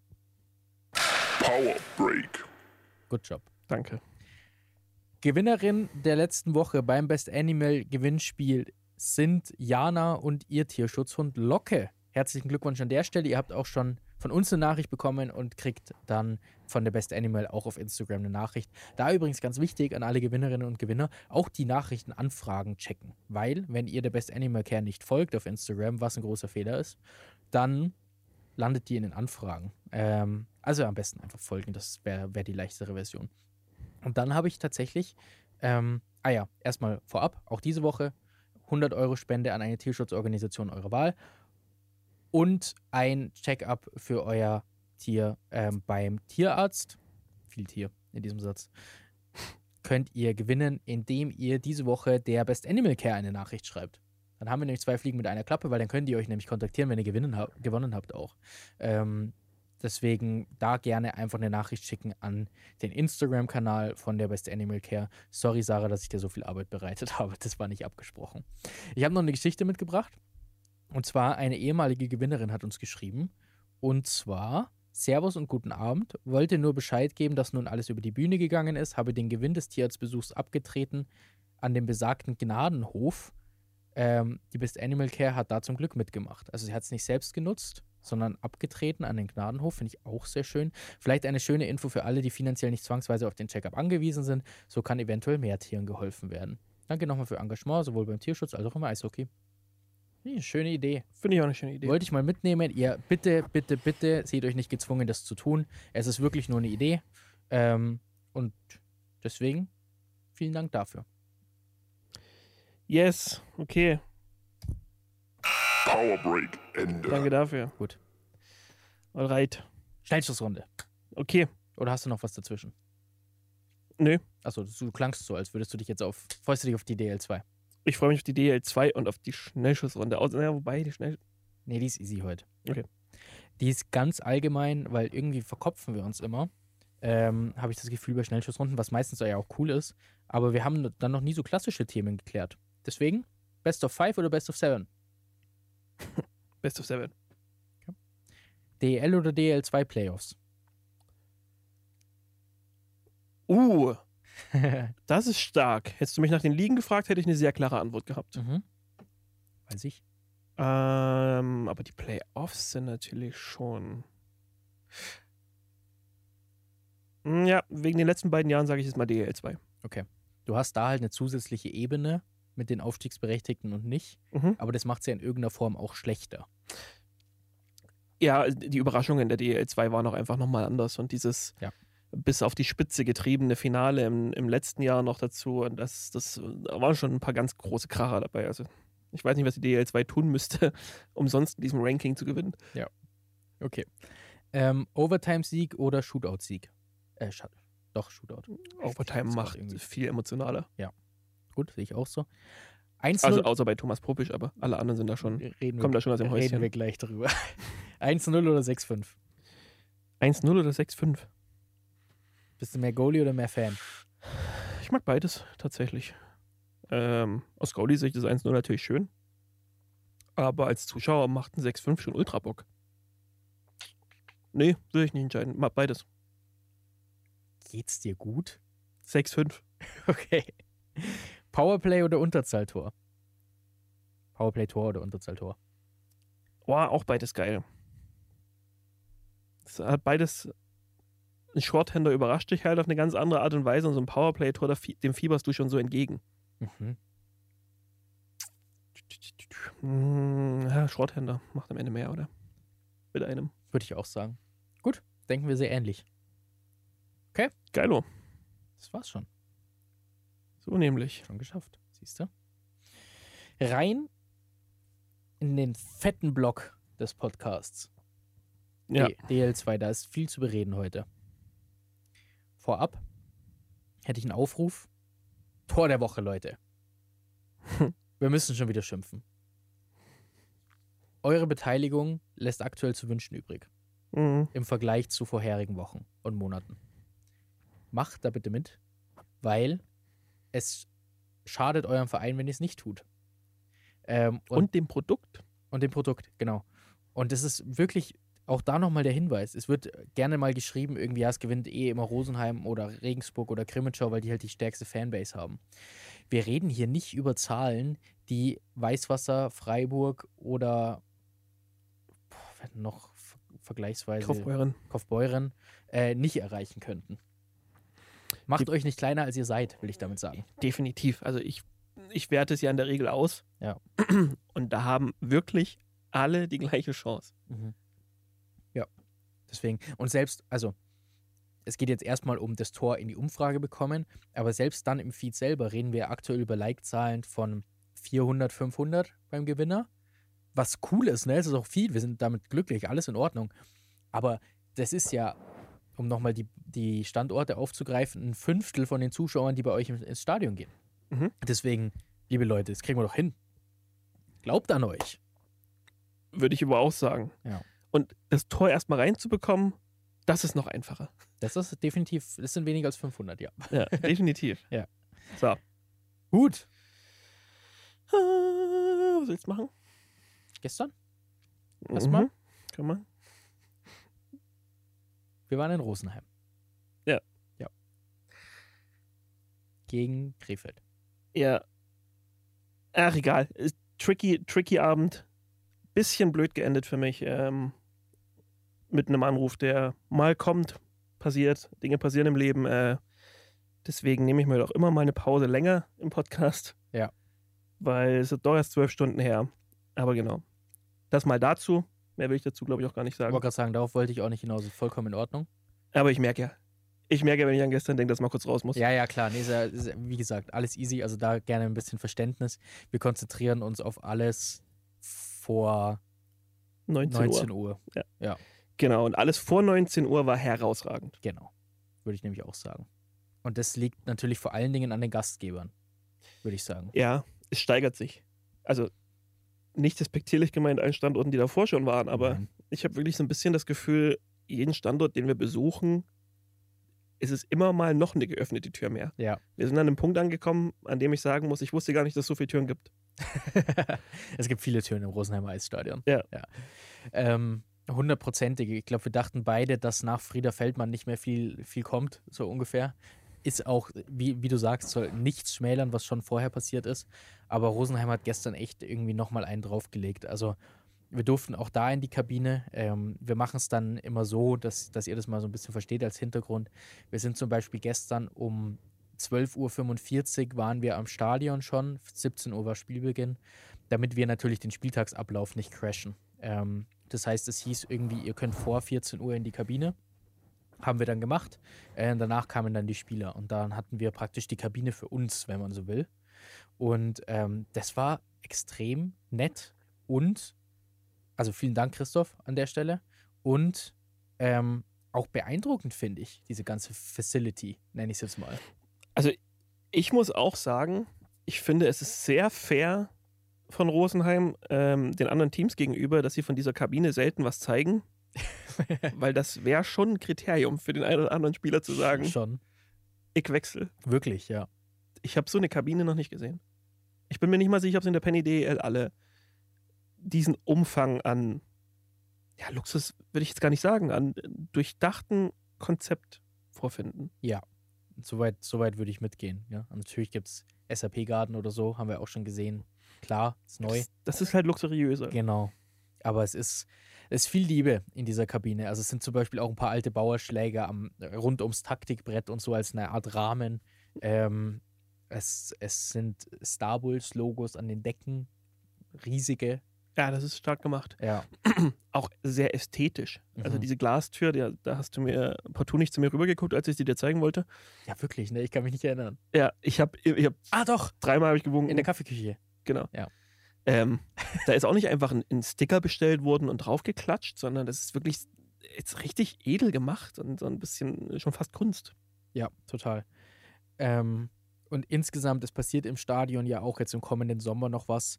Power Break. Good job. Danke. Gewinnerin der letzten Woche beim Best Animal Gewinnspiel sind Jana und ihr Tierschutzhund Locke. Herzlichen Glückwunsch an der Stelle. Ihr habt auch schon von uns eine Nachricht bekommen und kriegt dann von der Best Animal auch auf Instagram eine Nachricht. Da übrigens ganz wichtig an alle Gewinnerinnen und Gewinner, auch die Nachrichtenanfragen checken. Weil, wenn ihr der Best Animal Care nicht folgt auf Instagram, was ein großer Fehler ist, dann landet die in den Anfragen. Ähm, also am besten einfach folgen, das wäre wär die leichtere Version. Und dann habe ich tatsächlich, ähm, ah ja, erstmal vorab, auch diese Woche hundert Euro Spende an eine Tierschutzorganisation eurer Wahl und ein Check-up für euer Tier ähm, beim Tierarzt. Viel Tier in diesem Satz. Könnt ihr gewinnen, indem ihr diese Woche der Best Animal Care eine Nachricht schreibt. Dann haben wir nämlich zwei Fliegen mit einer Klappe, weil dann könnt ihr euch nämlich kontaktieren, wenn ihr gewinnen hab, gewonnen habt auch. Ähm, deswegen da gerne einfach eine Nachricht schicken an den Instagram-Kanal von der Best Animal Care. Sorry, Sarah, dass ich dir so viel Arbeit bereitet habe. Das war nicht abgesprochen. Ich habe noch eine Geschichte mitgebracht. Und zwar eine ehemalige Gewinnerin hat uns geschrieben. Und zwar, Servus und guten Abend. Wollte nur Bescheid geben, dass nun alles über die Bühne gegangen ist. Habe den Gewinn des Tierarztbesuchs abgetreten an dem besagten Gnadenhof. Ähm, die Best Animal Care hat da zum Glück mitgemacht. Also sie hat es nicht selbst genutzt, sondern abgetreten an den Gnadenhof. Finde ich auch sehr schön. Vielleicht eine schöne Info für alle, die finanziell nicht zwangsweise auf den Check-up angewiesen sind. So kann eventuell mehr Tieren geholfen werden. Danke nochmal für Engagement, sowohl beim Tierschutz als auch im Eishockey. Eine schöne Idee. Finde ich auch eine schöne Idee. Wollte ich mal mitnehmen. Ihr bitte, bitte, bitte seht euch nicht gezwungen, das zu tun. Es ist wirklich nur eine Idee. Ähm, und deswegen vielen Dank dafür. Yes, okay. Power Break, Ende. Danke dafür. Gut. Alright. Schnellschussrunde. Okay. Oder hast du noch was dazwischen? Nö. Achso, du klangst so, als würdest du dich jetzt auf, freust du dich auf die D L zwei. Ich freue mich auf die D L zwei und auf die Schnellschussrunde. Außer, ja, wobei, die Schnell... Nee, die ist easy heute. Okay. Die ist ganz allgemein, weil irgendwie verkopfen wir uns immer. Ähm, habe ich das Gefühl bei Schnellschussrunden, was meistens ja auch cool ist. Aber wir haben dann noch nie so klassische Themen geklärt. Deswegen, Best of Five oder Best of Seven? Best of Seven. D L oder D L zwei Playoffs? Uh, das ist stark. Hättest du mich nach den Ligen gefragt, hätte ich eine sehr klare Antwort gehabt. mhm. Weiß ich. Ähm, aber die Playoffs sind natürlich schon... Hm, Ja, wegen den letzten beiden Jahren sage ich jetzt mal D L zwei. Du hast da halt eine zusätzliche Ebene mit den Aufstiegsberechtigten und nicht. Mhm. Aber das macht es ja in irgendeiner Form auch schlechter. Ja, die Überraschungen der D L zwei waren auch einfach nochmal anders. Und dieses Ja. bis auf die Spitze getriebene Finale im, im letzten Jahr noch dazu, und das, das da waren schon ein paar ganz große Kracher dabei. Also ich weiß nicht, was die D L zwei tun müsste, um sonst in diesem Ranking zu gewinnen. Okay. Ähm, Overtime-Sieg oder Shootout-Sieg? Äh, Sch- doch, Shootout. Overtime Das macht macht irgendwie- viel emotionaler. Gut, sehe ich auch so. eins null. Also außer bei Thomas Popisch, aber alle anderen sind da schon, reden kommen wir, da schon aus dem reden Häuschen. wir gleich darüber. eins null oder sechs fünf? eins null oder sechs fünf? Bist du mehr Goalie oder mehr Fan? Ich mag beides tatsächlich. Ähm, aus Goalie-Sicht ist eins null natürlich schön. Aber als Zuschauer macht ein sechs fünf schon ultra Bock. Nee, will ich nicht entscheiden. Mag beides. Geht's dir gut? sechs fünf. Okay. Powerplay oder Unterzahltor? Powerplay-Tor oder Unterzahltor? Boah, auch beides geil. Es hat beides. Ein Shorthander überrascht dich halt auf eine ganz andere Art und Weise und so ein Powerplay-Tor, da fie- dem fieberst du schon so entgegen. Mhm. Hm, Ja, Shorthander macht am Ende mehr, oder? Mit einem. Würde ich auch sagen. Gut, denken wir sehr ähnlich. Geilo. Das war's schon. So nämlich. Schon geschafft. Siehst du? Rein in den fetten Block des Podcasts. Ja. D- D L zwei, da ist viel zu bereden heute. Vorab hätte ich einen Aufruf. Tor der Woche, Leute. Wir müssen schon wieder schimpfen. Eure Beteiligung lässt aktuell zu wünschen übrig. Mhm. Im Vergleich zu vorherigen Wochen und Monaten. Macht da bitte mit, weil es schadet eurem Verein, wenn ihr es nicht tut. Ähm, und, Und dem Produkt. und dem Produkt, genau. Und das ist wirklich auch da nochmal der Hinweis. Es wird gerne mal geschrieben, irgendwie, ja, es gewinnt eh immer Rosenheim oder Regensburg oder Krimitschau, weil die halt die stärkste Fanbase haben. Wir reden hier nicht über Zahlen, die Weißwasser, Freiburg oder boah, wer noch ver- vergleichsweise Kaufbeuren. Kaufbeuren äh, nicht erreichen könnten. Macht Die- euch nicht kleiner, als ihr seid, will ich damit sagen. Definitiv. Also ich, ich werte es ja in der Regel aus. Ja. Und da haben wirklich alle die gleiche Chance. Ja, deswegen. Und selbst, also, es geht jetzt erstmal um das Tor in die Umfrage bekommen, aber selbst dann im Feed selber reden wir aktuell über Like-Zahlen von vierhundert, fünfhundert beim Gewinner. Was cool ist, ne? Es ist auch viel, wir sind damit glücklich, alles in Ordnung. Aber das ist ja, um nochmal die, die Standorte aufzugreifen, ein Fünftel von den Zuschauern, die bei euch ins- ins Stadion gehen. Mhm. Deswegen, liebe Leute, das kriegen wir doch hin. Glaubt an euch. Würde ich aber auch sagen. Ja. Und das Tor erstmal reinzubekommen, das ist noch einfacher. Das ist definitiv, das sind weniger als fünfhundert, ja. Ja, definitiv. Ja. So. Gut. Ah, Was willst du machen? Gestern? Erstmal? Mhm. Kann man. Wir waren in Rosenheim. Ja. Ja. Gegen Krefeld. Ja. Ach, egal. Ist tricky, tricky Abend. Bisschen blöd geendet für mich. Ähm, mit einem Anruf, der mal kommt, passiert. Dinge passieren im Leben. Äh, deswegen nehme ich mir doch immer mal eine Pause länger im Podcast. Ja. Weil es ist doch erst zwölf Stunden her. Aber genau. Das mal dazu. Mehr will ich dazu, glaube ich, auch gar nicht Ich sagen. wollte gerade sagen, darauf wollte ich auch nicht hinaus. Ist vollkommen in Ordnung. Aber ich merke ja. Ich merke ja, wenn ich an gestern denke, dass mal kurz raus muss. Ja, ja, klar. Nee, ist ja, ist, ja, wie gesagt, alles easy. Also da gerne ein bisschen Verständnis. Wir konzentrieren uns auf alles vor neunzehn, neunzehn Uhr. Uhr. Ja. Ja, Genau, und alles vor neunzehn Uhr war herausragend. genau. Würde ich nämlich auch sagen. Und das liegt natürlich vor allen Dingen an den Gastgebern, würde ich sagen. Ja, es steigert sich. Also nicht despektierlich gemeint allen Standorten, die davor schon waren, aber Nein. ich habe wirklich so ein bisschen das Gefühl, jeden Standort, den wir besuchen, ist es immer mal noch eine geöffnete Tür mehr. Ja. Wir sind an einem Punkt angekommen, an dem ich sagen muss, ich wusste gar nicht, dass es so viele Türen gibt. Es gibt viele Türen im Rosenheimer Eisstadion. Ja. ja. Ähm, hundertprozentig. Ich glaube, wir dachten beide, dass nach Frieder Feldmann nicht mehr viel, viel kommt, so ungefähr. Ist auch, wie, wie du sagst, soll nichts schmälern, was schon vorher passiert ist. Aber Rosenheim hat gestern echt irgendwie nochmal einen draufgelegt. Also wir durften auch da in die Kabine. Ähm, wir machen es dann immer so, dass, dass ihr das mal so ein bisschen versteht als Hintergrund. Wir sind zum Beispiel gestern um zwölf Uhr fünfundvierzig waren wir am Stadion schon. siebzehn Uhr war Spielbeginn, damit wir natürlich den Spieltagsablauf nicht crashen. Ähm, das heißt, es hieß irgendwie, ihr könnt vor vierzehn Uhr in die Kabine. Haben wir dann gemacht. Äh, danach kamen dann die Spieler. Und dann hatten wir praktisch die Kabine für uns, wenn man so will. Und ähm, das war extrem nett. Und, also vielen Dank, Christoph, an der Stelle. Und ähm, auch beeindruckend, finde ich, diese ganze Facility, nenne ich es jetzt mal. Also ich muss auch sagen, ich finde, es ist sehr fair von Rosenheim ähm, den anderen Teams gegenüber, dass sie von dieser Kabine selten was zeigen. Weil das wäre schon ein Kriterium für den einen oder anderen Spieler zu sagen, Schon. ich wechsle. Wirklich, ja. Ich habe so eine Kabine noch nicht gesehen. Ich bin mir nicht mal sicher, ob es in der Penny D E L alle diesen Umfang an, ja, Luxus würde ich jetzt gar nicht sagen, an durchdachten Konzept vorfinden. Ja. Soweit, soweit würde ich mitgehen. Ja. Und natürlich gibt es S A P-Garten oder so, haben wir auch schon gesehen. Klar, ist neu. Das, das ist halt luxuriöser. Genau. Aber es ist, es ist viel Liebe in dieser Kabine. Also es sind zum Beispiel auch ein paar alte Bauerschläger am, rund ums Taktikbrett und so als eine Art Rahmen. Ähm, es, es sind Star Bulls-Logos an den Decken. Riesige. Ja, das ist stark gemacht. Ja. Auch sehr ästhetisch. Also Mhm. diese Glastür, der, da hast du mir partout nicht zu mir rübergeguckt, als ich sie dir zeigen wollte. Ja, wirklich, ne? Ich kann mich nicht erinnern. Ja, ich habe ich hab Ah, doch. dreimal hab ich gewunken. In der Kaffeeküche. Genau. Ja. Ähm, da ist auch nicht einfach ein, ein Sticker bestellt worden und draufgeklatscht, sondern das ist wirklich jetzt richtig edel gemacht und so ein bisschen schon fast Kunst. Ja, total. Ähm, und insgesamt, es passiert im Stadion ja auch jetzt im kommenden Sommer noch was.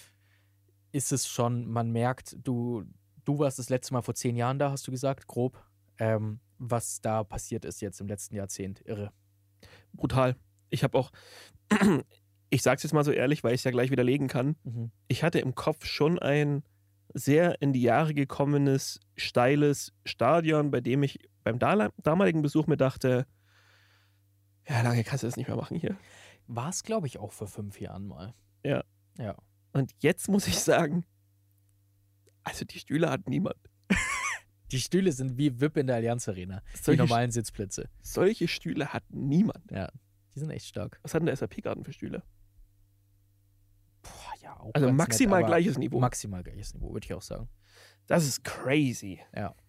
Ist es schon, man merkt, du, du warst das letzte Mal vor zehn Jahren da, hast du gesagt, grob. Ähm, was da passiert ist jetzt im letzten Jahrzehnt. Irre. Brutal. Ich habe auch, ich sag's jetzt mal so ehrlich, weil ich es ja gleich widerlegen kann, Mhm. ich hatte im Kopf schon ein sehr in die Jahre gekommenes, steiles Stadion, bei dem ich beim da- damaligen Besuch mir dachte, ja, lange kannst du das nicht mehr machen hier. War es, glaube ich, auch vor fünf Jahren mal. Ja. Ja. Und jetzt muss ich sagen, also die Stühle hat niemand. Die Stühle sind wie V I P in der Allianz Arena. Die Solche, normalen Sitzplätze. solche Stühle hat niemand. Ja, die sind echt stark. Was hat denn der S A P-Garten für Stühle? Boah, ja, auch Also ganz maximal nett, aber gleiches Niveau. Maximal gleiches Niveau, würde ich auch sagen. Das ist crazy.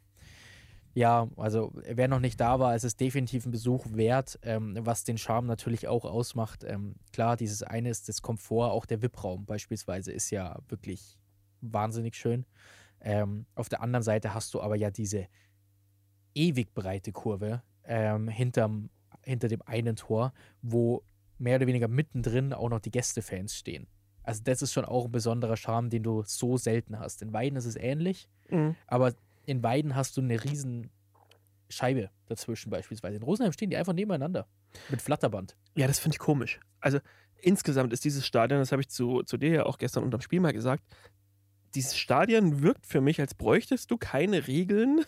Ja, also wer noch nicht da war, es ist definitiv ein Besuch wert, ähm, was den Charme natürlich auch ausmacht. Ähm, klar, dieses eine ist das Komfort, auch der V I P-Raum beispielsweise ist ja wirklich wahnsinnig schön. Ähm, auf der anderen Seite hast du aber ja diese ewig breite Kurve ähm, hinterm, hinter dem einen Tor, wo mehr oder weniger mittendrin auch noch die Gästefans stehen. Also das ist schon auch ein besonderer Charme, den du so selten hast. In Weiden ist es ähnlich, Mhm. aber in Weiden hast du eine riesen Scheibe dazwischen beispielsweise. In Rosenheim stehen die einfach nebeneinander. Mit Flatterband. Ja, das finde ich komisch. Also insgesamt ist dieses Stadion, das habe ich zu, zu dir ja auch gestern unterm Spiel mal gesagt, dieses Stadion wirkt für mich, als bräuchtest du keine Regeln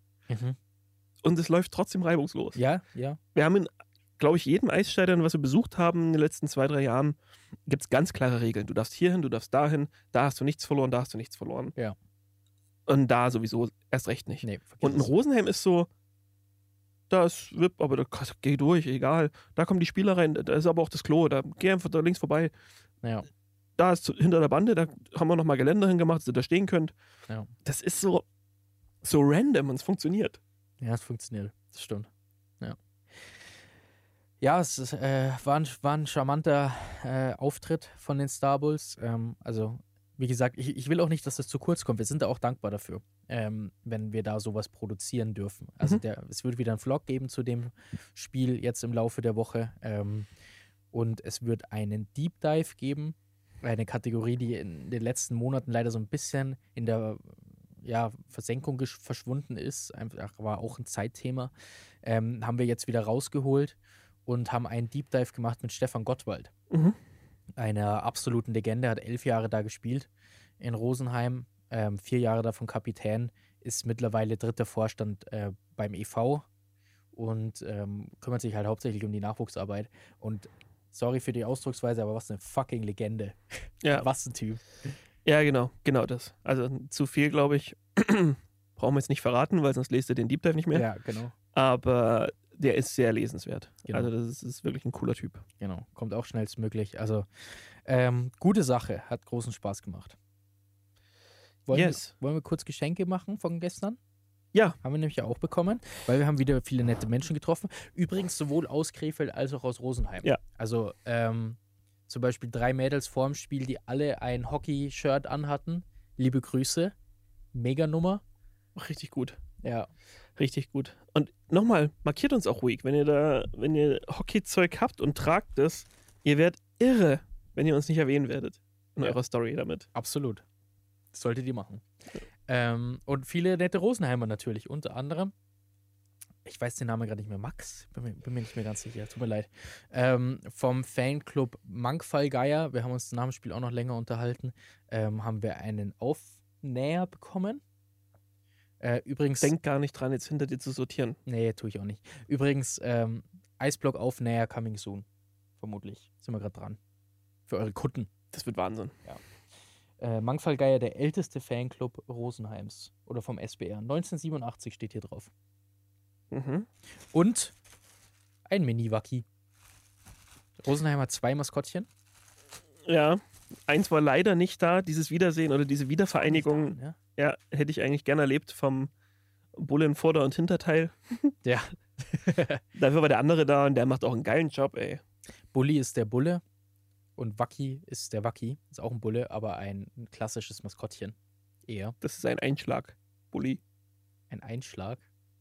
und es läuft trotzdem reibungslos. Ja, ja. Wir haben in, glaube ich, jedem Eisstadion, was wir besucht haben in den letzten zwei, drei Jahren, gibt es ganz klare Regeln. Du darfst hierhin, du darfst dahin, da hast du nichts verloren, da hast du nichts verloren. Ja. Und da sowieso erst recht nicht. Nee, vergiss Und in es. Rosenheim ist so, da ist V I P, aber da geh durch, egal. Da kommen die Spieler rein, da ist aber auch das Klo, da geh einfach da links vorbei. Ja. Da ist hinter der Bande, da haben wir nochmal Geländer hingemacht, dass ihr da stehen könnt. Ja. Das ist so, so random und es funktioniert. Ja, es funktioniert. Das stimmt. Ja. Ja, es ist, äh, war, ein, war ein charmanter äh, Auftritt von den Star Bulls. Ähm, also wie gesagt, ich, ich will auch nicht, dass das zu kurz kommt. Wir sind da auch dankbar dafür, ähm, wenn wir da sowas produzieren dürfen. Also Mhm. der, es wird wieder einen Vlog geben zu dem Spiel jetzt im Laufe der Woche. Ähm, und es wird einen Deep Dive geben. Eine Kategorie, die in den letzten Monaten leider so ein bisschen in der ja, Versenkung gesch- verschwunden ist. Einfach war auch ein Zeitthema. Ähm, haben wir jetzt wieder rausgeholt und haben einen Deep Dive gemacht mit Stefan Gottwald, Mhm. einer absoluten Legende, hat elf Jahre da gespielt in Rosenheim, ähm, vier Jahre davon Kapitän, ist mittlerweile dritter Vorstand äh, beim E V und ähm, kümmert sich halt hauptsächlich um die Nachwuchsarbeit. Und sorry für die Ausdrucksweise, aber was eine fucking Legende. Ja. Was ein Typ. Ja, genau, genau das. Also zu viel, glaube ich, brauchen wir jetzt nicht verraten, weil sonst lest ihr den Deep Dive nicht mehr. Ja, genau. Aber der ist sehr lesenswert. Genau. Also das ist, ist wirklich ein cooler Typ. Genau, kommt auch schnellstmöglich. Also, ähm, gute Sache, hat großen Spaß gemacht. Wollen, Yes. wir, wollen wir kurz Geschenke machen von gestern? Ja. Haben wir nämlich ja auch bekommen, weil wir haben wieder viele nette Menschen getroffen. Übrigens sowohl aus Krefeld als auch aus Rosenheim. Ja. Also, ähm, zum Beispiel drei Mädels vorm Spiel, die alle ein Hockey-Shirt anhatten. Liebe Grüße. Mega Nummer. Richtig gut. Ja. Richtig gut. Und nochmal, markiert uns auch ruhig, wenn ihr da, wenn ihr Hockeyzeug habt und tragt es, ihr werdet irre, wenn ihr uns nicht erwähnen werdet in Ja. eurer Story damit. Absolut. Das solltet ihr machen. Ähm, und viele nette Rosenheimer natürlich. Unter anderem, ich weiß den Namen gerade nicht mehr, Max, bin mir, bin mir nicht mehr ganz sicher, tut mir leid. Ähm, vom Fanclub Mankfallgeier, wir haben uns nach dem Spiel auch noch länger unterhalten, ähm, haben wir einen Aufnäher bekommen. Äh, übrigens, Denkt gar nicht dran, jetzt hinter dir zu sortieren. nee, tue ich auch nicht. Übrigens, ähm, Eisblock-Aufnäher coming soon. Vermutlich. Sind wir gerade dran. Für eure Kutten. Das wird Wahnsinn. Äh, Mangfallgeier, der älteste Fanclub Rosenheims oder vom S B R. neunzehnhundertsiebenundachtzig steht hier drauf. Mhm. Und ein Mini-Waki. Rosenheim hat zwei Maskottchen. Ja, eins war leider nicht da, dieses Wiedersehen oder diese Wiedervereinigung. Ja. Ja, hätte ich eigentlich gerne erlebt vom Bullen Vorder- und Hinterteil. ja. Dafür war der andere da und der macht auch einen geilen Job, ey. Bulli ist der Bulle und Waki ist der Waki. Ist auch ein Bulle, aber ein klassisches Maskottchen. Eher. Das ist ein Einschlag. Bulli. Ein Einschlag.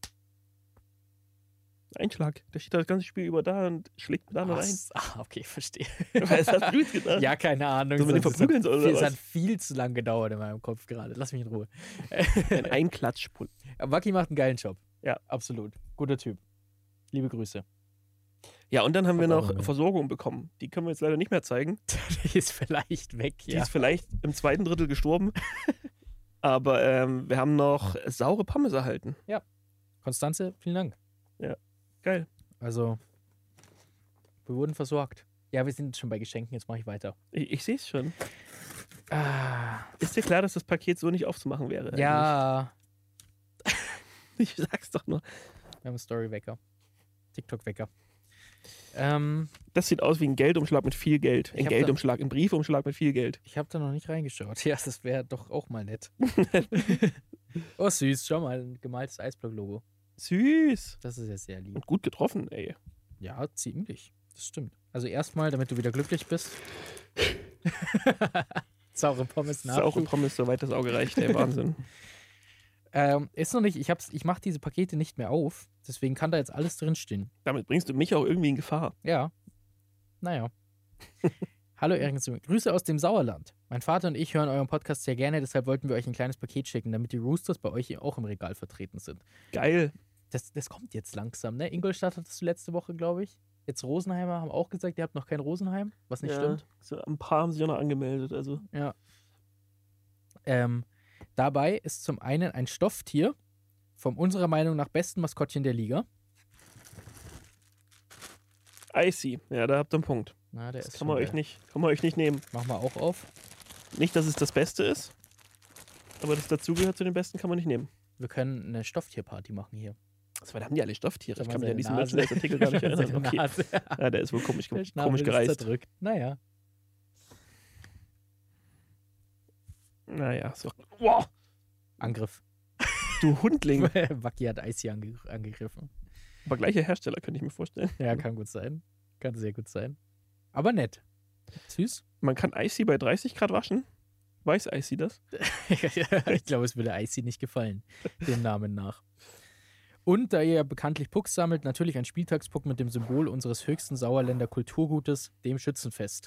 Einschlag. Der steht das ganze Spiel über da und schlägt da noch ein. Was? Ah, okay, verstehe. Was hast du jetzt gedacht? Ja, keine Ahnung. Sollen wir den Das hat verprügeln sollen, viel- oder Es hat was? viel zu lang gedauert in meinem Kopf gerade. Lass mich in Ruhe. Ein Einklatschpulli. Waki macht einen geilen Job. Ja. Absolut. Guter Typ. Liebe Grüße. Ja, und dann haben wir Kommt auch noch noch mehr. Versorgung bekommen. Die können wir jetzt leider nicht mehr zeigen. Die ist vielleicht weg, Die ja. ist vielleicht im zweiten Drittel gestorben. Aber ähm, wir haben noch saure Pommes erhalten. Konstanze, vielen Dank. Geil. Also, wir wurden versorgt. Ja, wir sind jetzt schon bei Geschenken, jetzt mache ich weiter. Ich, ich sehe es schon. Ah, Ist dir klar, dass das Paket so nicht aufzumachen wäre? ja, eigentlich? Ich sag's doch nur. wir haben einen Story-Wecker. TikTok-Wecker. Ähm, Das sieht aus wie ein Geldumschlag mit viel Geld. Ich Ein hab da- Geldumschlag, ein Briefumschlag mit viel Geld. ich habe da noch nicht reingeschaut. Ja, das wäre doch auch mal nett. Oh, süß. Schau mal, ein gemaltes Eisblock-Logo. Süß. Das ist ja sehr lieb. Und gut getroffen, ey. Ja, ziemlich. Das stimmt. Also erstmal, damit du wieder glücklich bist. Saure Pommes nach. Saure Pommes, soweit das Auge reicht, ey. Wahnsinn. Ähm, ist noch nicht, ich, hab's, ich mache diese Pakete nicht mehr auf. Deswegen kann da jetzt alles drinstehen. Damit bringst du mich auch irgendwie in Gefahr. Ja. Naja. Hallo Ehren, Grüße aus dem Sauerland. Mein Vater und ich hören euren Podcast sehr gerne, deshalb wollten wir euch ein kleines Paket schicken, damit die Roosters bei euch auch im Regal vertreten sind. Geil. Das, das kommt jetzt langsam, ne? Ingolstadt hattest du letzte Woche, glaube ich. Jetzt Rosenheimer haben auch gesagt, ihr habt noch kein Rosenheim, was nicht ja, stimmt. So, ein paar haben sich auch noch angemeldet. Also. Ja. Ähm, dabei ist zum einen ein Stofftier vom unserer Meinung nach besten Maskottchen der Liga. Icy. Ja, da habt ihr einen Punkt. Na, der Das ist kann man, schon euch geil. nicht, kann man euch nicht nehmen. Machen wir auch auf. Nicht, dass es das Beste ist, aber das dazugehört zu den Besten, kann man nicht nehmen. Wir können eine Stofftierparty machen hier. Das war, da haben die alle Stofftiere. Ich Da kann war mich an diesen seine Nase. Merchandise-Artikel gar nicht Seine erinnern. Okay. Nase. Ja, der ist wohl komisch, Der komisch Schnabel ist gereist. zerdrückt. Naja. Naja, so. Wow, Angriff. du Hundling. Waki hat Icy ange angegriffen. Aber gleicher Hersteller, könnte ich mir vorstellen. Ja, kann gut sein. Kann sehr gut sein. Aber nett. Süß. Man kann Icy bei dreißig Grad waschen. Weiß Icy das? Ich glaube, es würde Icy nicht gefallen, dem Namen nach. Und da ihr ja bekanntlich Pucks sammelt, natürlich ein Spieltagspuck mit dem Symbol unseres höchsten Sauerländer Kulturgutes, dem Schützenfest.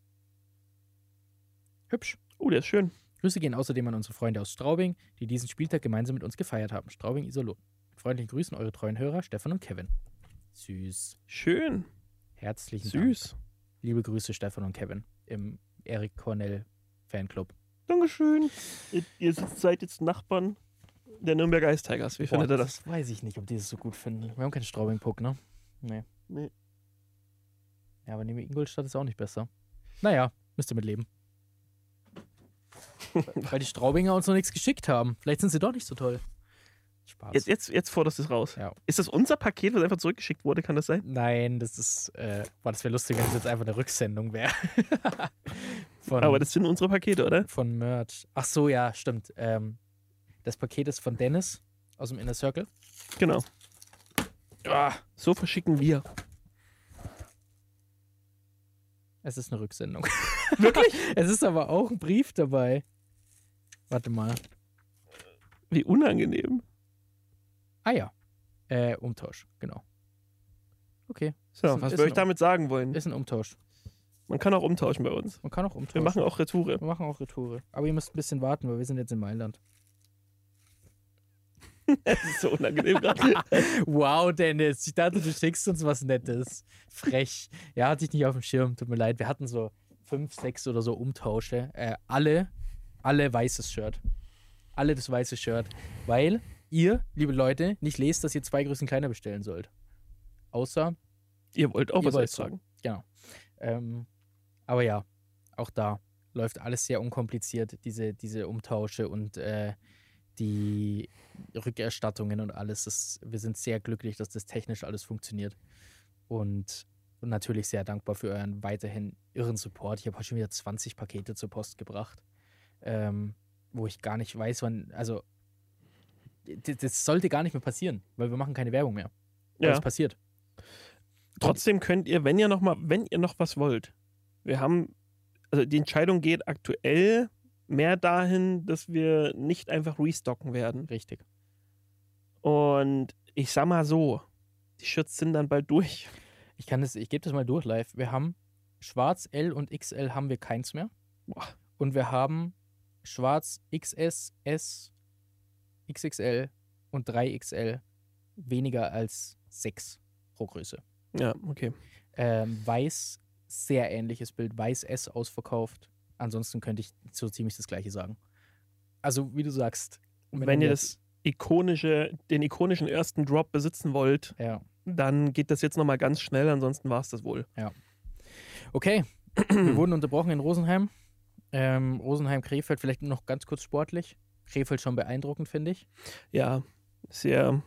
Hübsch. Oh, der ist schön. Grüße gehen außerdem an unsere Freunde aus Straubing, die diesen Spieltag gemeinsam mit uns gefeiert haben. Straubing, Iserlohn. Mit freundlichen Grüßen, eure treuen Hörer, Stefan und Kevin. Süß. Schön. Herzlichen Dank. Süß. Liebe Grüße, Stefan und Kevin im Erik Cornell Fanclub. Dankeschön. Ihr, ihr seid jetzt Nachbarn der Nürnberger Ice Tigers. Wie Boah, findet ihr das? Weiß ich nicht, ob die das so gut finden. Wir haben keinen Straubing-Puck, ne? Nee. Nee. Ja, aber neben Ingolstadt ist auch nicht besser. Naja, müsst ihr mit leben. Weil die Straubinger uns noch nichts geschickt haben. Vielleicht sind sie doch nicht so toll. Spaß. Jetzt, jetzt, jetzt forderst du es raus. Ja. Ist das unser Paket, was einfach zurückgeschickt wurde? Kann das sein? Nein, das ist, äh, boah, das wäre lustig, wenn es jetzt einfach eine Rücksendung wäre. von, Aber das sind unsere Pakete, oder? von Merch. Ach so, ja, stimmt. Ähm, das Paket ist von Dennis aus dem Inner Circle. Genau. Ah, so verschicken wir. Es ist eine Rücksendung. Wirklich? Es ist aber auch ein Brief dabei. Warte mal. Wie unangenehm. Ah ja. Äh, Umtausch, genau. Okay. So, Ist ein- was ist würde ein ich damit sagen wollen? Ist ein Umtausch. Man kann auch umtauschen bei uns. Man kann auch umtauschen. Wir machen auch Retoure. Wir machen auch Retoure. Aber ihr müsst ein bisschen warten, weil wir sind jetzt in Mailand. Es ist so unangenehm gerade. Wow, Dennis. Ich dachte, du schickst uns was Nettes. Frech. Ja, hatte ich nicht auf dem Schirm. Tut mir leid. Wir hatten so fünf, sechs oder so Umtausche. Äh, alle, alle weißes Shirt. Alle das weiße Shirt. Weil ihr, liebe Leute, nicht lest, dass ihr zwei Größen kleiner bestellen sollt. Außer, Ihr wollt auch Ihr was wollt aussagen. genau. Ähm, aber ja, auch da läuft alles sehr unkompliziert, diese, diese Umtausche und äh, die Rückerstattungen und alles. Das, wir sind sehr glücklich, dass das technisch alles funktioniert. Und, und natürlich sehr dankbar für euren weiterhin irren Support. Ich habe heute schon wieder zwanzig Pakete zur Post gebracht, ähm, wo ich gar nicht weiß, wann, also d- das sollte gar nicht mehr passieren, weil wir machen keine Werbung mehr. Aber Ja. es passiert. Trotzdem könnt ihr, wenn ihr noch mal, wenn ihr noch was wollt, wir haben, also die Entscheidung geht aktuell mehr dahin, dass wir nicht einfach restocken werden. Richtig. Und ich sag mal so, die Shirts sind dann bald durch. Ich kann das, ich gebe das mal durch live. Wir haben Schwarz L und X L haben wir keins mehr. Boah. Und wir haben Schwarz X S, S, X X L und drei X L weniger als sechs pro Größe. Ja, okay. Ähm, Weiß, sehr ähnliches Bild. Weiß S ausverkauft. Ansonsten könnte ich so ziemlich das Gleiche sagen. Also, wie du sagst. Wenn, ihr jetzt- das ikonische, den ikonischen ersten Drop besitzen wollt, Ja. dann geht das jetzt nochmal ganz schnell, ansonsten war es das wohl. Okay, wir wurden unterbrochen in Rosenheim. Ähm, Rosenheim-Krefeld vielleicht noch ganz kurz sportlich. Krefeld schon beeindruckend, finde ich. Ja, sehr,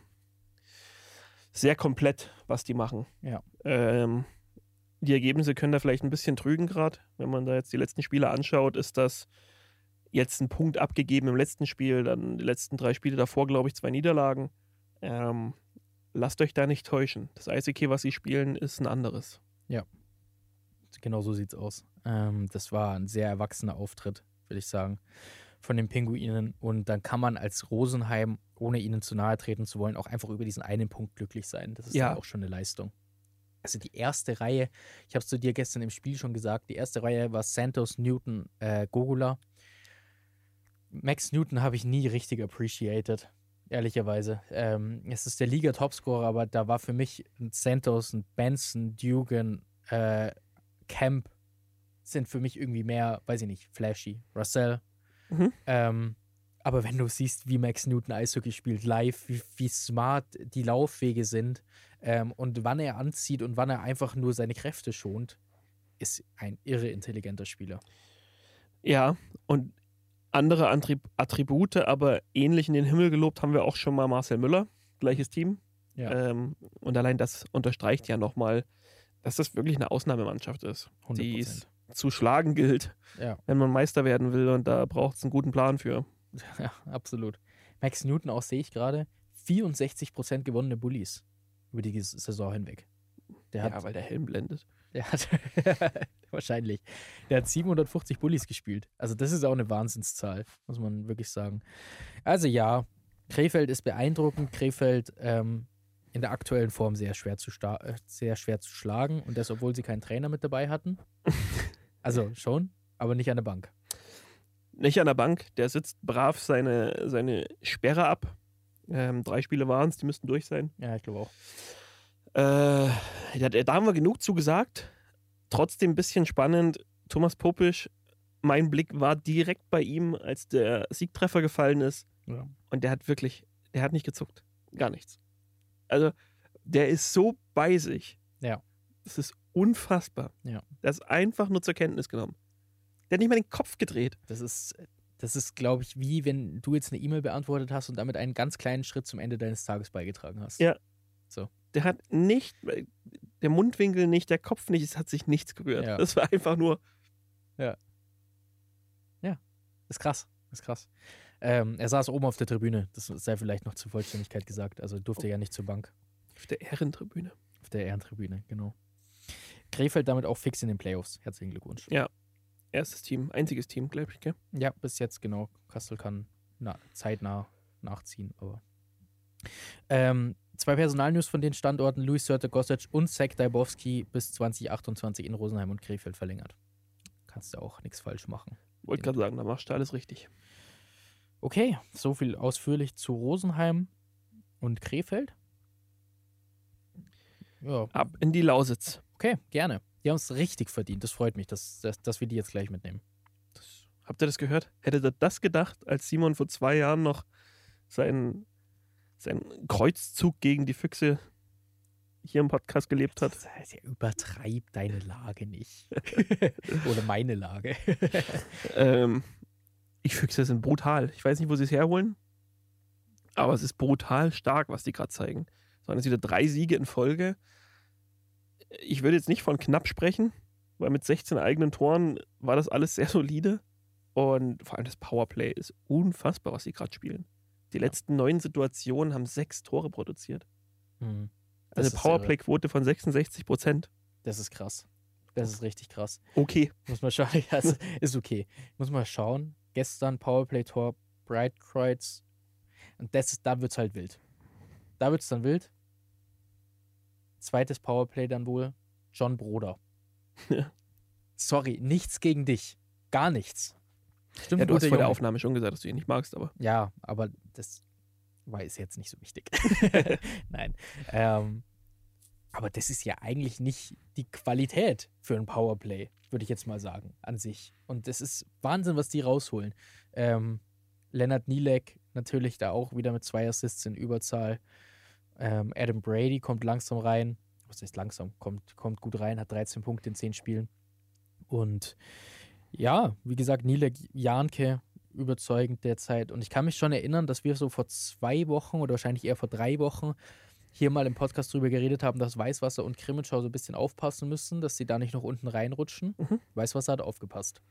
sehr komplett, was die machen. Ja. Ähm, die Ergebnisse können da vielleicht ein bisschen trügen gerade. Wenn man da jetzt die letzten Spiele anschaut, ist das jetzt ein Punkt abgegeben im letzten Spiel, dann die letzten drei Spiele davor, glaube ich, zwei Niederlagen. Ähm, lasst euch da nicht täuschen. Das Eishockey, was sie spielen, ist ein anderes. Genau so sieht's aus. Ähm, das war ein sehr erwachsener Auftritt, würde ich sagen, von den Pinguinen. Und dann kann man als Rosenheim, ohne ihnen zu nahe treten zu wollen, auch einfach über diesen einen Punkt glücklich sein. Das ist Ja. dann auch schon eine Leistung. Also die erste Reihe, ich habe es zu dir gestern im Spiel schon gesagt, die erste Reihe war Santos, Newton, äh, Gogula. Max Newton habe ich nie richtig appreciated, ehrlicherweise. Ähm, es ist der Liga-Topscorer, aber da war für mich ein Santos, ein Benson, Dugan, äh, Camp sind für mich irgendwie mehr, weiß ich nicht, flashy. Russell. Mhm. Ähm, aber wenn du siehst, wie Max Newton Eishockey spielt live, wie, wie smart die Laufwege sind ähm, und wann er anzieht und wann er einfach nur seine Kräfte schont, ist ein irre intelligenter Spieler. Ja, und andere Antrib Attribute, aber ähnlich in den Himmel gelobt haben wir auch schon mal Marcel Müller, gleiches Team. Ja. Ähm, und allein das unterstreicht ja nochmal, dass das wirklich eine Ausnahmemannschaft ist, hundert die Prozent. es zu schlagen gilt, Ja. wenn man Meister werden will, und da braucht es einen guten Plan für. Ja, absolut. Max Newton auch sehe ich gerade, vierundsechzig Prozent gewonnene Bullies über die Saison hinweg. Der hat, Ja, weil der Helm blendet. Er hat wahrscheinlich. Der hat siebenhundertfünfzig Bullies gespielt. Also das ist auch eine Wahnsinnszahl, muss man wirklich sagen. Also ja, Krefeld ist beeindruckend. Krefeld ähm, in der aktuellen Form sehr schwer zu sta- äh, sehr schwer zu schlagen. Und das, obwohl sie keinen Trainer mit dabei hatten. Also schon, aber nicht an der Bank. Nicht an der Bank, der sitzt brav seine, seine Sperre ab. Ähm, drei Spiele waren es, die müssten durch sein. Ja, ich glaube auch. Äh, ja, da haben wir genug zugesagt. Trotzdem ein bisschen spannend. Thomas Popisch, mein Blick war direkt bei ihm, als der Siegtreffer gefallen ist. Ja. Und der hat wirklich, der hat nicht gezuckt. Gar nichts. Also, der ist so bei sich. Ja. Das ist unfassbar. Ja. Der ist einfach nur zur Kenntnis genommen. Der hat nicht mal den Kopf gedreht. Das ist, das ist, glaube ich, wie wenn du jetzt eine E-Mail beantwortet hast und damit einen ganz kleinen Schritt zum Ende deines Tages beigetragen hast. Ja. So. Der hat nicht, der Mundwinkel nicht, der Kopf nicht, es hat sich nichts gerührt. Ja. Das war einfach nur. Ist krass. Ist krass. Ähm, er saß oben auf der Tribüne. Das sei vielleicht noch zur Vollständigkeit gesagt. Also durfte ja nicht zur Bank. Auf der Ehrentribüne. Auf der Ehrentribüne, genau. Krefeld damit auch fix in den Playoffs. Herzlichen Glückwunsch. Ja. Erstes Team, einziges Team, glaube ich, gell? Ja, bis jetzt genau. Kastel kann na, zeitnah nachziehen, aber. Ähm, zwei Personalnews von den Standorten: Luis Sörte-Gossec und Zach Dybowski bis zwanzig achtundzwanzig in Rosenheim und Krefeld verlängert. Kannst du auch nichts falsch machen. Wollte gerade sagen, da machst du alles richtig. Okay, so viel ausführlich zu Rosenheim und Krefeld. Ja, Ab in die Lausitz. okay, gerne. Die haben es richtig verdient. Das freut mich, dass, dass, dass wir die jetzt gleich mitnehmen. Das, habt ihr das gehört? Hättet ihr das gedacht, als Simon vor zwei Jahren noch seinen, seinen Kreuzzug gegen die Füchse hier im Podcast gelebt hat? Das heißt, ja, übertreib deine Lage nicht. Oder meine Lage. ähm, die Füchse sind brutal. Ich weiß nicht, wo sie es herholen, aber es ist brutal stark, was die gerade zeigen. Es waren jetzt wieder drei Siege in Folge. Ich würde jetzt nicht von knapp sprechen, weil mit sechzehn eigenen Toren war das alles sehr solide. Und vor allem das Powerplay ist unfassbar, was sie gerade spielen. Die letzten neun Situationen haben sechs Tore produziert. Hm. Also Das eine ist Powerplay-Quote von sechsundsechzig Prozent. Das ist krass. Das ist richtig krass. Okay. Muss man schauen. Ja, es ist okay. Muss mal schauen. Gestern Powerplay-Tor Breitkreuz. Und das ist, da wird es halt wild. Da wird es dann wild. Zweites Powerplay dann wohl John Broder. Ja. Sorry, nichts gegen dich. Gar nichts. Stimmt, Ja, du hast guter vor der Junge. Aufnahme schon gesagt, dass du ihn nicht magst, aber Ja, aber das war ist jetzt nicht so wichtig. Nein. Ähm, aber das ist ja eigentlich nicht die Qualität für ein Powerplay, würde ich jetzt mal sagen, an sich. Und das ist Wahnsinn, was die rausholen. Ähm, Lennart Nielek natürlich da auch wieder mit zwei Assists in Überzahl. Ähm, Adam Brady kommt langsam rein. Was heißt langsam? Kommt, kommt gut rein, hat dreizehn Punkte in zehn Spielen. Und ja, wie gesagt, Nielek, Janke, überzeugend derzeit. Und ich kann mich schon erinnern, dass wir so vor zwei Wochen oder wahrscheinlich eher vor drei Wochen hier mal im Podcast drüber geredet haben, dass Weißwasser und Krimitschau so ein bisschen aufpassen müssen, dass sie da nicht noch unten reinrutschen. Mhm. Weißwasser hat aufgepasst.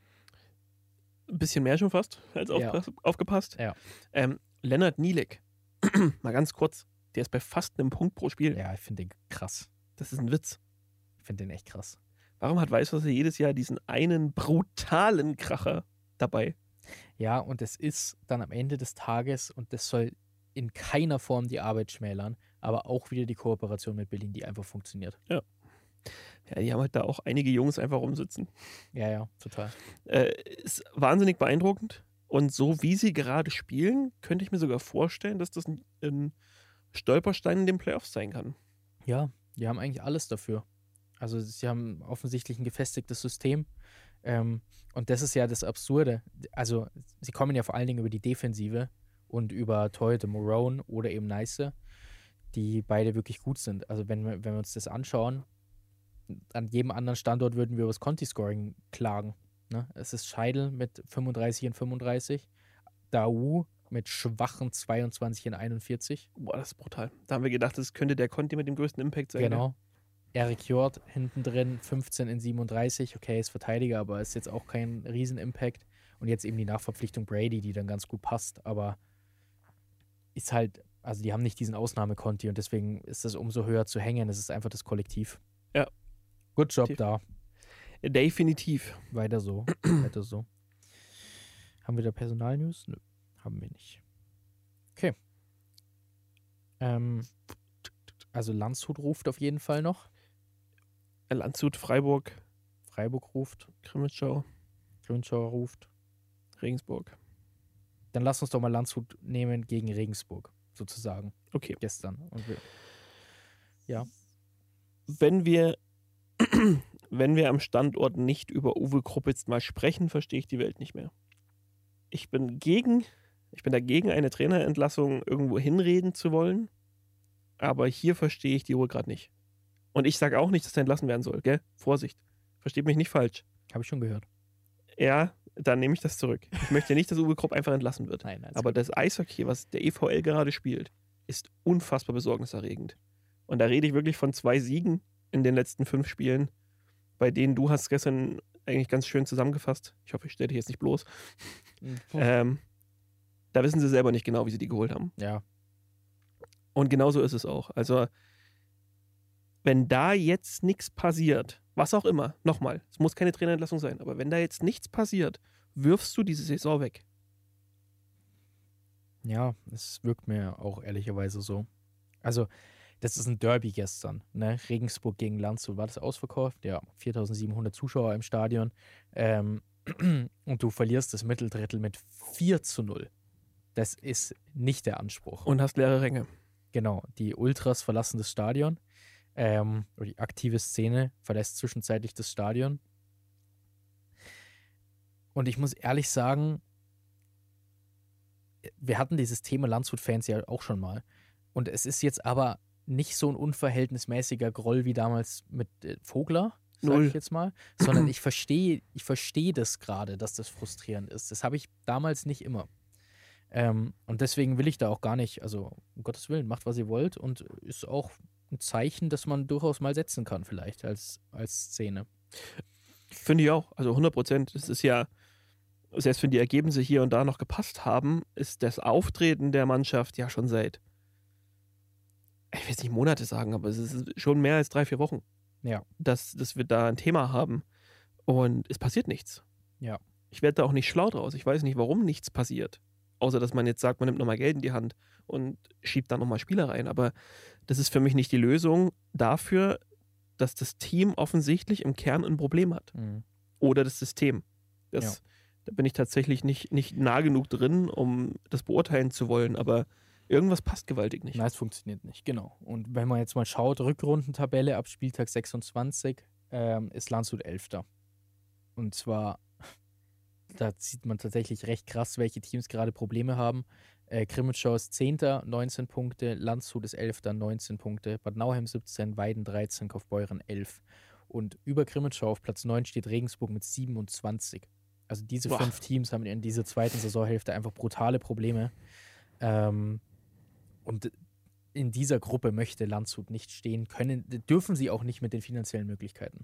ein bisschen mehr schon fast als Ja. aufpass- aufgepasst. Ja. Ähm, Lennart Nielek, mal ganz kurz, der ist bei fast einem Punkt pro Spiel. Ja, ich finde den krass. Das ist ein Witz. Ich finde den echt krass. Warum hat Weißwasser jedes Jahr diesen einen brutalen Kracher dabei? Ja, und es ist dann am Ende des Tages, und das soll in keiner Form die Arbeit schmälern, aber auch wieder die Kooperation mit Berlin, die einfach funktioniert. Ja, die haben halt da auch einige Jungs einfach rumsitzen. Ja, ja, total. Äh, ist wahnsinnig beeindruckend. Und so wie sie gerade spielen, könnte ich mir sogar vorstellen, dass das ein, ein Stolperstein in den Playoffs sein kann. Ja, die haben eigentlich alles dafür. Also sie haben offensichtlich ein gefestigtes System. Ähm, und das ist ja das Absurde. Also sie kommen ja vor allen Dingen über die Defensive und über Toyota Morone oder eben Neiße, die beide wirklich gut sind. Also wenn wir, wenn wir uns das anschauen, an jedem anderen Standort würden wir über das Conti-Scoring klagen. Ne? Es ist Scheidel mit fünfunddreißig in fünfunddreißig, Dau mit schwachen zweiundzwanzig in einundvierzig. Boah, das ist brutal. Da haben wir gedacht, das könnte der Conti mit dem größten Impact sein. Genau. Erik Jord hinten drin, fünfzehn in siebenunddreißig. Okay, ist Verteidiger, aber ist jetzt auch kein Riesen-Impact. Und jetzt eben die Nachverpflichtung Brady, die dann ganz gut passt. Aber ist halt, also die haben nicht diesen Ausnahmekonti und deswegen ist das umso höher zu hängen. Es ist einfach das Kollektiv. Good Job da. Definitiv. Weiter so. Weiter so. Haben wir da Personalnews? Nö, haben wir nicht. Okay. Ähm, also Landshut ruft auf jeden Fall noch. Landshut, Freiburg, Freiburg ruft. Krimitschau, Grünschauer ruft. Regensburg. Dann lass uns doch mal Landshut nehmen gegen Regensburg, sozusagen. Okay. Gestern. Und wir, ja. Wenn wir, wenn wir am Standort nicht über Uwe Kruppitz mal sprechen, verstehe ich die Welt nicht mehr. Ich bin gegen, ich bin dagegen, eine Trainerentlassung irgendwo hinreden zu wollen, aber hier verstehe ich die Ruhe gerade nicht. Und ich sage auch nicht, dass er entlassen werden soll, gell? Vorsicht. Versteht mich nicht falsch. Habe ich schon gehört. Ja, dann nehme ich das zurück. Ich möchte nicht, dass Uwe Krupp einfach entlassen wird. Nein, nein. Aber das Eishockey, was der E V L gerade spielt, ist unfassbar besorgniserregend. Und da rede ich wirklich von zwei Siegen in den letzten fünf Spielen, bei denen du hast gestern eigentlich ganz schön zusammengefasst. Ich hoffe, ich stelle dich jetzt nicht bloß. ähm, da wissen sie selber nicht genau, wie sie die geholt haben. Ja. Und genau so ist es auch. Also, wenn da jetzt nichts passiert, was auch immer, nochmal, es muss keine Trainerentlassung sein, aber wenn da jetzt nichts passiert, wirfst du diese Saison weg. Ja, es wirkt mir auch ehrlicherweise so. Also, das ist ein Derby gestern, ne? Regensburg gegen Landshut. War das ausverkauft? Ja, viertausendsiebenhundert Zuschauer im Stadion. Ähm, und du verlierst das Mitteldrittel mit vier zu null. Das ist nicht der Anspruch. Und hast leere Ränge. Genau, die Ultras verlassen das Stadion. Ähm, oder die aktive Szene verlässt zwischenzeitlich das Stadion. Und ich muss ehrlich sagen, wir hatten dieses Thema Landshut-Fans ja auch schon mal. Und es ist jetzt aber nicht so ein unverhältnismäßiger Groll wie damals mit äh, Vogler, sage Null. ich jetzt mal, sondern ich verstehe ich verstehe das gerade, dass das frustrierend ist. Das habe ich damals nicht immer. Ähm, und deswegen will ich da auch gar nicht, also um Gottes Willen, macht, was ihr wollt und ist auch ein Zeichen, das man durchaus mal setzen kann vielleicht als, als Szene. Finde ich auch. Also hundert Prozent. Es ist ja, selbst wenn die Ergebnisse hier und da noch gepasst haben, ist das Auftreten der Mannschaft ja schon seit, ich will jetzt nicht Monate sagen, aber es ist schon mehr als drei, vier Wochen, Ja. dass, dass wir da ein Thema haben. Und es passiert nichts. Ja. Ich werde da auch nicht schlau draus. Ich weiß nicht, warum nichts passiert. Außer, dass man jetzt sagt, man nimmt nochmal Geld in die Hand und schiebt da nochmal Spieler rein. Aber das ist für mich nicht die Lösung dafür, dass das Team offensichtlich im Kern ein Problem hat. Mhm. Oder das System. Das, Ja. Da bin ich tatsächlich nicht, nicht nah genug drin, um das beurteilen zu wollen. Aber irgendwas passt gewaltig nicht. Nein, es funktioniert nicht, genau. Und wenn man jetzt mal schaut, Rückrundentabelle ab Spieltag sechsundzwanzig, ähm, ist Landshut Elfter. Und zwar, da sieht man tatsächlich recht krass, welche Teams gerade Probleme haben. Äh, Krimitschau ist Zehnter, neunzehn Punkte, Landshut ist Elfter, neunzehn Punkte, Bad Nauheim siebzehn, Weiden dreizehn, Kaufbeuren elf. Und über Krimitschau auf Platz neun steht Regensburg mit siebenundzwanzig. Also diese Boah. fünf Teams haben in dieser zweiten Saisonhälfte einfach brutale Probleme. Ähm, und in dieser Gruppe möchte Landshut nicht stehen können, dürfen sie auch nicht mit den finanziellen Möglichkeiten.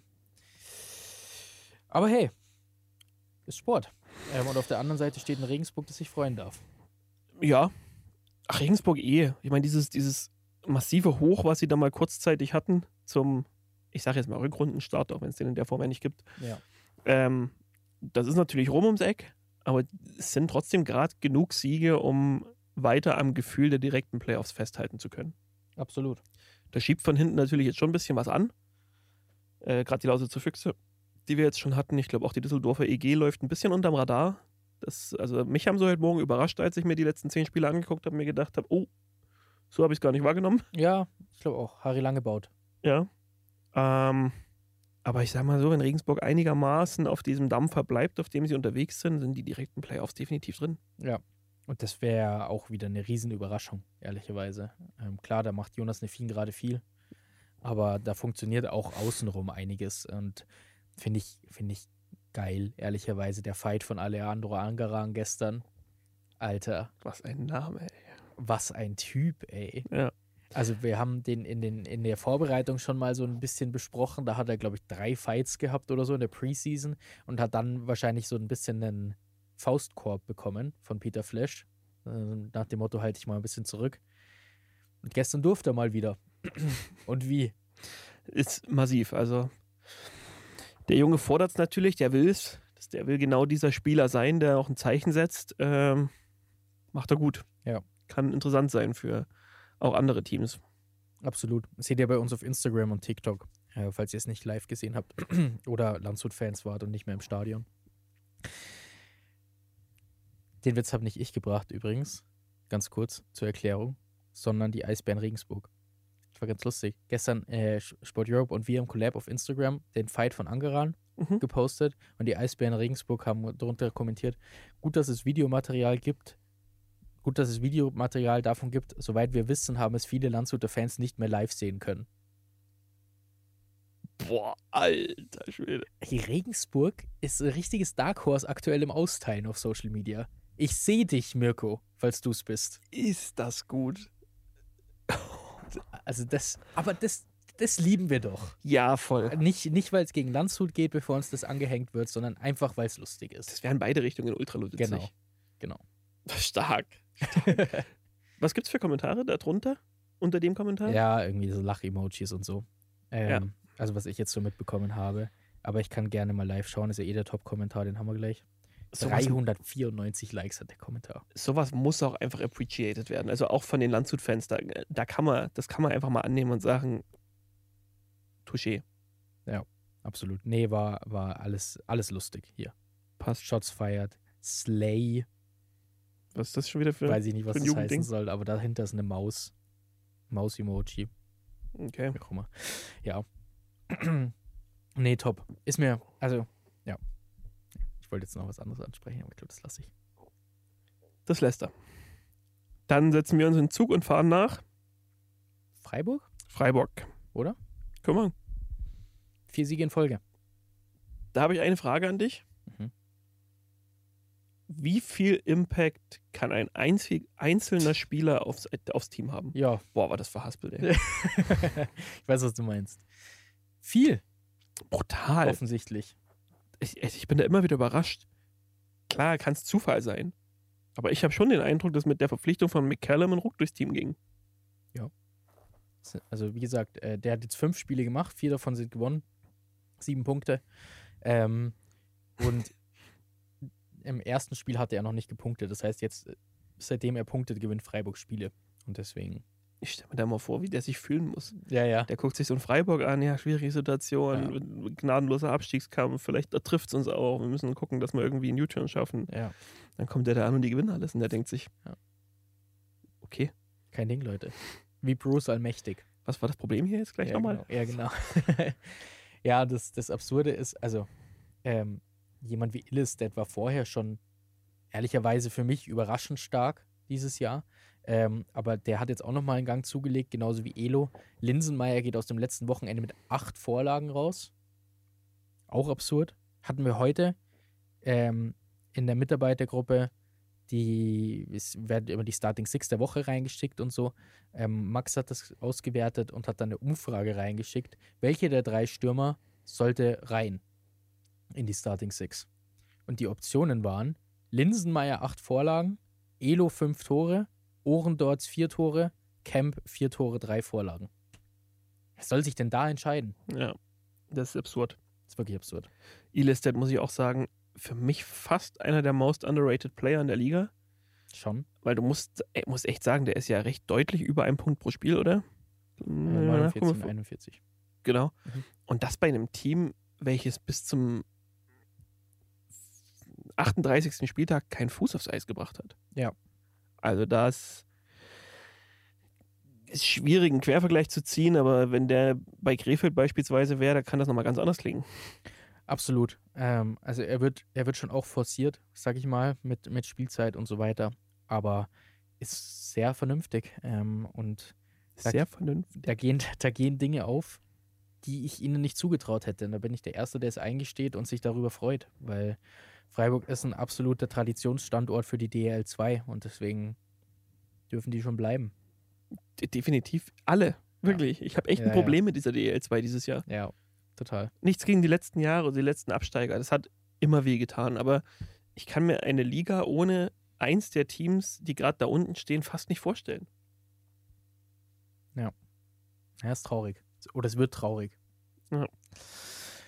Aber hey, ist Sport. Ähm, und auf der anderen Seite steht ein Regensburg, das sich freuen darf. Ja. Ach, Regensburg eh. Ich meine, dieses, dieses massive Hoch, was sie da mal kurzzeitig hatten, zum, ich sage jetzt mal Rückrundenstart, auch wenn es den in der Form ja nicht gibt. Ja. Ähm, das ist natürlich rum ums Eck, aber es sind trotzdem gerade genug Siege, um weiter am Gefühl der direkten Playoffs festhalten zu können. Absolut. Das schiebt von hinten natürlich jetzt schon ein bisschen was an. Äh, gerade die Lausitzer Füchse, die wir jetzt schon hatten. Ich glaube, auch die Düsseldorfer E G läuft ein bisschen unterm Radar. Das, also mich haben sie heute Morgen überrascht, als ich mir die letzten zehn Spiele angeguckt habe und mir gedacht habe, oh, so habe ich es gar nicht wahrgenommen. Ja, ich glaube auch. Harry Langebaut. Ja. Ähm, aber ich sage mal so, wenn Regensburg einigermaßen auf diesem Dampfer bleibt, auf dem sie unterwegs sind, sind die direkten Playoffs definitiv drin. Ja. Und das wäre auch wieder eine Riesenüberraschung, ehrlicherweise. Ähm, klar, da macht Jonas Neffin gerade viel, aber da funktioniert auch außenrum einiges und finde ich, finde ich geil, ehrlicherweise. Der Fight von Alejandro Angaran gestern. Alter, Was ein Name, ey. was ein Typ, ey. Ja. Also wir haben den in, den in der Vorbereitung schon mal so ein bisschen besprochen. Da hat er, glaube ich, drei Fights gehabt oder so in der Preseason und hat dann wahrscheinlich so ein bisschen einen Faustkorb bekommen von Peter Flesch. Äh, nach dem Motto, halte ich mal ein bisschen zurück. Und gestern durfte er mal wieder. Und wie? Ist massiv. Also Der Junge fordert es natürlich, der will es. Der will genau dieser Spieler sein, der auch ein Zeichen setzt. Ähm, macht er gut. Ja. Kann interessant sein für auch andere Teams. Absolut. Seht ihr bei uns auf Instagram und TikTok, äh, falls ihr es nicht live gesehen habt oder Landshut-Fans wart und nicht mehr im Stadion. Den Witz habe nicht ich gebracht übrigens, ganz kurz zur Erklärung, sondern die Eisbären Regensburg. Das war ganz lustig. Gestern äh, Sport Europe und wir im Collab auf Instagram den Fight von Angeran Mhm. gepostet und die Eisbären Regensburg haben darunter kommentiert, gut, dass es Videomaterial gibt, gut, dass es Videomaterial davon gibt, soweit wir wissen, haben es viele Landshuter Fans nicht mehr live sehen können. Boah, alter Schwede. Hey, Regensburg ist ein richtiges Dark Horse aktuell im Austeilen auf Social Media. Ich sehe dich, Mirko, falls du es bist. Ist das gut? Also das, aber das, das lieben wir doch. Ja, voll. Nicht, nicht weil es gegen Landshut geht, bevor uns das angehängt wird, sondern einfach, weil es lustig ist. Das wäre in beide Richtungen ultra lustig. Genau, genau. Stark. Stark. Was gibt's für Kommentare da drunter? Unter dem Kommentar? Ja, irgendwie so Lach-Emojis und so. Ähm, Ja. Also was ich jetzt so mitbekommen habe. Aber ich kann gerne mal live schauen. Ist ja eh der Top-Kommentar, den haben wir gleich. Sowas, dreihundertvierundneunzig Likes hat der Kommentar. sowas muss auch einfach appreciated werden. Also auch von den Landshut-Fans. Da, da kann man, das kann man einfach mal annehmen und sagen, Touché. Absolut. Nee, war, war alles, alles lustig hier. Passt. Shots feiert. Slay. Was ist das schon wieder für Weiß ich nicht, was für ein das heißen Jugendding? soll, aber dahinter ist eine Maus. Maus-Emoji. Okay. Wie auch immer. Ja. Nee, top. Ist mir, also, ja. Ich wollte jetzt noch was anderes ansprechen, aber ich glaube, das lasse ich. Das lässt er. Dann setzen wir uns in den Zug und fahren nach Freiburg, Freiburg. oder? Komm mal. Vier Siege in Folge. Da habe ich eine Frage an dich. Mhm. Wie viel Impact kann ein einzig, einzelner Spieler aufs, aufs Team haben? Ja. Boah, war das verhaspelt, ey. Ich weiß, was du meinst. Viel, Brutal. offensichtlich. Ich, ich bin da immer wieder überrascht. Klar, kann es Zufall sein. Aber ich habe schon den Eindruck, dass mit der Verpflichtung von McCallum ein Ruck durchs Team ging. Also, wie gesagt, äh, der hat jetzt fünf Spiele gemacht, vier davon sind gewonnen. Sieben Punkte. Ähm, und im ersten Spiel hatte er noch nicht gepunktet. Das heißt, jetzt, äh, seitdem er punktet, gewinnt Freiburg Spiele. Und deswegen. Ich stelle mir da mal vor, wie der sich fühlen muss. Ja, ja. Der guckt sich so ein Freiburg an, ja, schwierige Situation, gnadenloser Abstiegskampf, vielleicht trifft es uns auch. Wir müssen gucken, dass wir irgendwie einen U-Turn schaffen. Ja. Dann kommt der da an und die gewinnen alles und der denkt sich, Ja. okay, Kein Ding, Leute. Wie Bruce allmächtig. was war das Problem hier jetzt gleich ja, nochmal? Genau. Ja, genau. Ja, das, das Absurde ist, also, ähm, jemand wie Illistedt war vorher schon ehrlicherweise für mich überraschend stark dieses Jahr. Ähm, aber der hat jetzt auch nochmal einen Gang zugelegt, genauso wie Elo. Linsenmeier geht aus dem letzten Wochenende mit acht Vorlagen raus. Auch absurd. Hatten wir heute ähm, in der Mitarbeitergruppe, die es werden immer die Starting Six der Woche reingeschickt und so. Ähm, Max hat das ausgewertet und hat dann eine Umfrage reingeschickt. Welche der drei Stürmer sollte rein in die Starting Six? Und die Optionen waren Linsenmeier acht Vorlagen, Elo fünf Tore, Ohrendorz vier Tore, Kemp vier Tore, drei Vorlagen. Wer soll sich denn da entscheiden? Ja, das ist absurd. Das ist wirklich absurd. Ilestedt, muss ich auch sagen, für mich fast einer der most underrated Player in der Liga. Schon. Weil du musst, ey, musst echt sagen, der ist ja recht deutlich über einen Punkt pro Spiel, oder? Äh, neunundvierzig und Ja, einundvierzig. genau. Mhm. Und das bei einem Team, welches bis zum achtunddreißigsten Spieltag keinen Fuß aufs Eis gebracht hat. Ja. Also das ist schwierig, einen Quervergleich zu ziehen, aber wenn der bei Krefeld beispielsweise wäre, da kann das nochmal ganz anders klingen. Absolut. Ähm, also er wird, er wird schon auch forciert, sag ich mal, mit, mit Spielzeit und so weiter. Aber ist sehr vernünftig. Ähm, und da, Sehr vernünftig. da, gehen, da gehen Dinge auf, die ich ihnen nicht zugetraut hätte. Und da bin ich der Erste, der es eingesteht und sich darüber freut. Weil Freiburg ist ein absoluter Traditionsstandort für die D E L zwei und deswegen dürfen die schon bleiben. De- Definitiv alle. Wirklich. Ich habe echt Ja, ein Problem mit dieser D E L zwei dieses Jahr. Ja, total. Nichts gegen die letzten Jahre oder die letzten Absteiger. Das hat immer weh getan. Aber ich kann mir eine Liga ohne eins der Teams, die gerade da unten stehen, fast nicht vorstellen. Ja, ist traurig. Oder es wird traurig. Ja.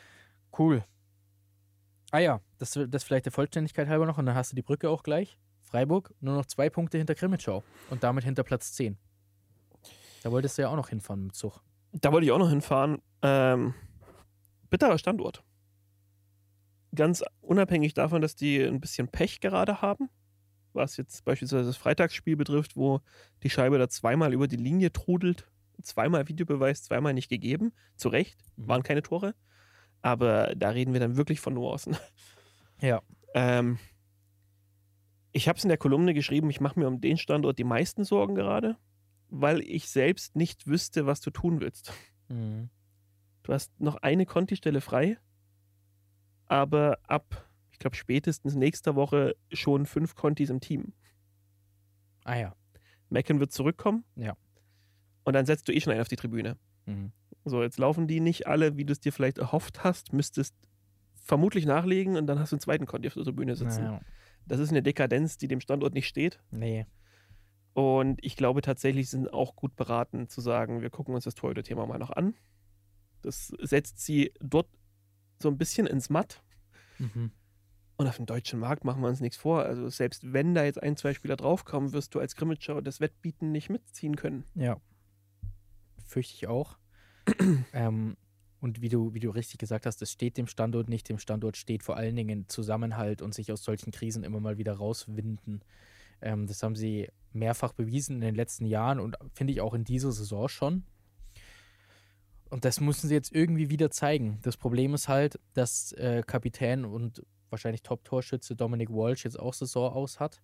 Cool. Ah ja, das, das vielleicht der Vollständigkeit halber noch und dann hast du die Brücke auch gleich. Freiburg nur noch zwei Punkte hinter Krimitschau und damit hinter Platz zehn. Da wolltest du ja auch noch hinfahren mit dem Zug. Da wollte ich auch noch hinfahren. Ähm, bitterer Standort. Ganz unabhängig davon, dass die ein bisschen Pech gerade haben, was jetzt beispielsweise das Freitagsspiel betrifft, wo die Scheibe da zweimal über die Linie trudelt, zweimal Videobeweis, zweimal nicht gegeben. Zu Recht, waren keine Tore. Aber da reden wir dann wirklich von Nuancen. Ja. Ähm, ich habe es in der Kolumne geschrieben, ich mache mir um den Standort die meisten Sorgen gerade, weil ich selbst nicht wüsste, was du tun willst. Mhm. Du hast noch eine Conti-Stelle frei, aber ab, ich glaube, spätestens nächster Woche schon fünf Contis im Team. Ah ja. Mecken wird zurückkommen. Ja. Und dann setzt du eh schon einen auf die Tribüne. Mhm. So, jetzt laufen die nicht alle, wie du es dir vielleicht erhofft hast, müsstest vermutlich nachlegen und dann hast du einen zweiten Conti auf der Tribüne sitzen. Naja. Das ist eine Dekadenz, die dem Standort nicht steht. Nee. Und ich glaube tatsächlich, sind auch gut beraten zu sagen, wir gucken uns das Torhüter-Thema mal noch an. Das setzt sie dort so ein bisschen ins Matt. Mhm. Und auf dem deutschen Markt machen wir uns nichts vor. Also selbst wenn da jetzt ein, zwei Spieler draufkommen, wirst du als Krimitschau das Wettbieten nicht mitziehen können. Ja. Fürchte ich auch. ähm, und wie du, wie du richtig gesagt hast, es steht dem Standort nicht. Dem Standort steht vor allen Dingen Zusammenhalt und sich aus solchen Krisen immer mal wieder rauswinden. Ähm, das haben sie mehrfach bewiesen in den letzten Jahren und finde ich auch in dieser Saison schon. Und das müssen sie jetzt irgendwie wieder zeigen. Das Problem ist halt, dass äh, Kapitän und wahrscheinlich Top-Torschütze Dominic Walsh jetzt auch Saison aus hat.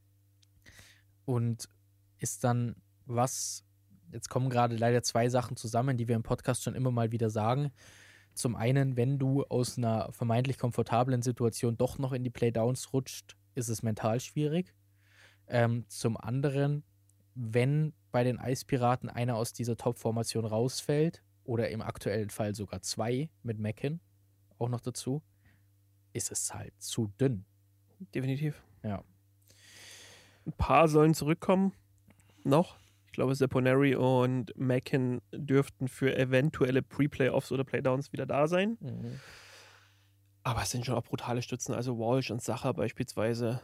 Und ist dann was, jetzt kommen gerade leider zwei Sachen zusammen, die wir im Podcast schon immer mal wieder sagen. Zum einen, wenn du aus einer vermeintlich komfortablen Situation doch noch in die Playdowns rutscht, ist es mental schwierig. Ähm, zum anderen, wenn bei den Eispiraten einer aus dieser Top-Formation rausfällt, oder im aktuellen Fall sogar zwei mit Mecken, auch noch dazu, ist es halt zu dünn. Definitiv. Ja. Ein paar sollen zurückkommen. Noch. Ich glaube, Seponeri und Mecken dürften für eventuelle Pre-Playoffs oder Playdowns wieder da sein. Mhm. Aber es sind schon auch brutale Stützen. Also Walsh und Sacher beispielsweise.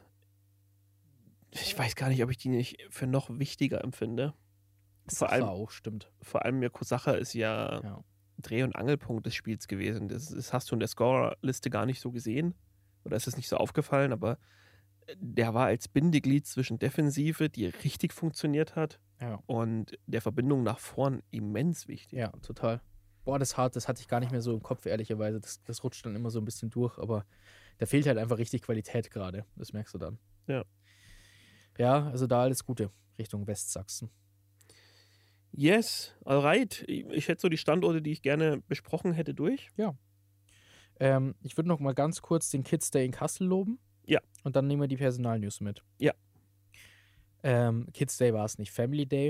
Ich weiß gar nicht, ob ich die nicht für noch wichtiger empfinde. Vor allem, auch, stimmt. vor allem Mirko Sacher ist ja, Ja. Dreh- und Angelpunkt des Spiels gewesen. Das, das hast du in der Scorerliste gar nicht so gesehen. Oder ist es nicht so aufgefallen, aber der war als Bindeglied zwischen Defensive, die richtig funktioniert hat, Ja. und der Verbindung nach vorn immens wichtig. Ja, total. Boah, das ist hart, das hatte ich gar nicht mehr so im Kopf, ehrlicherweise. Das, das rutscht dann immer so ein bisschen durch, aber da fehlt halt einfach richtig Qualität gerade. Das merkst du dann. Ja. Ja, also da alles Gute Richtung Westsachsen. Yes, alright. Ich, ich hätte so die Standorte, die ich gerne besprochen hätte, durch. Ähm, ich würde noch mal ganz kurz den Kids Day in Kassel loben. Ja. Und dann nehmen wir die Personalnews mit. Ja. Ähm, Kids Day war es nicht, Family Day.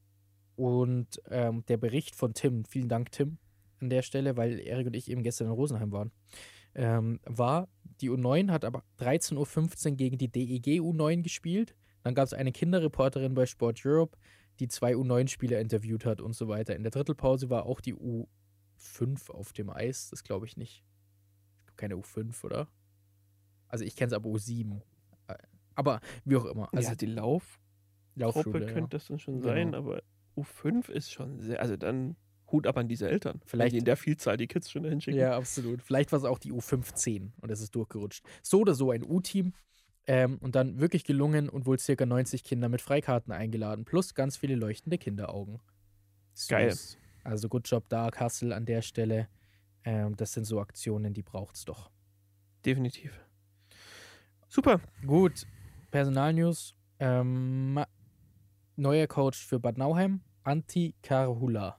Und ähm, der Bericht von Tim, vielen Dank Tim an der Stelle, weil Erik und ich eben gestern in Rosenheim waren, ähm, war, die U neun hat aber dreizehn Uhr fünfzehn gegen die D E G U neun gespielt. Dann gab es eine Kinderreporterin bei Sport Europe, die zwei U neun Spieler interviewt hat und so weiter. In der Drittelpause war auch die U fünf auf dem Eis, das glaube ich nicht. Keine U fünf, oder? Also ich kenne es aber U sieben. Aber wie auch immer. Also ja, die Laufgruppe Laufschule, könnte ja. das dann schon Genau. sein, aber U fünf ist schon sehr, also dann Hut ab an diese Eltern. Vielleicht- wenn die in der Vielzahl die Kids schon dahin schicken. Ja, absolut. Vielleicht war es auch die U fünfzehn und es ist durchgerutscht. So oder so ein U-Team. Ähm, und dann wirklich gelungen und wohl circa neunzig Kinder mit Freikarten eingeladen. Plus ganz viele leuchtende Kinderaugen. Süß. Geil. Also good job da, Kassel an der Stelle. Ähm, das sind so Aktionen, die braucht's doch. Definitiv. Super. Gut, Personalnews. Ähm, neuer Coach für Bad Nauheim, Antti Karhula.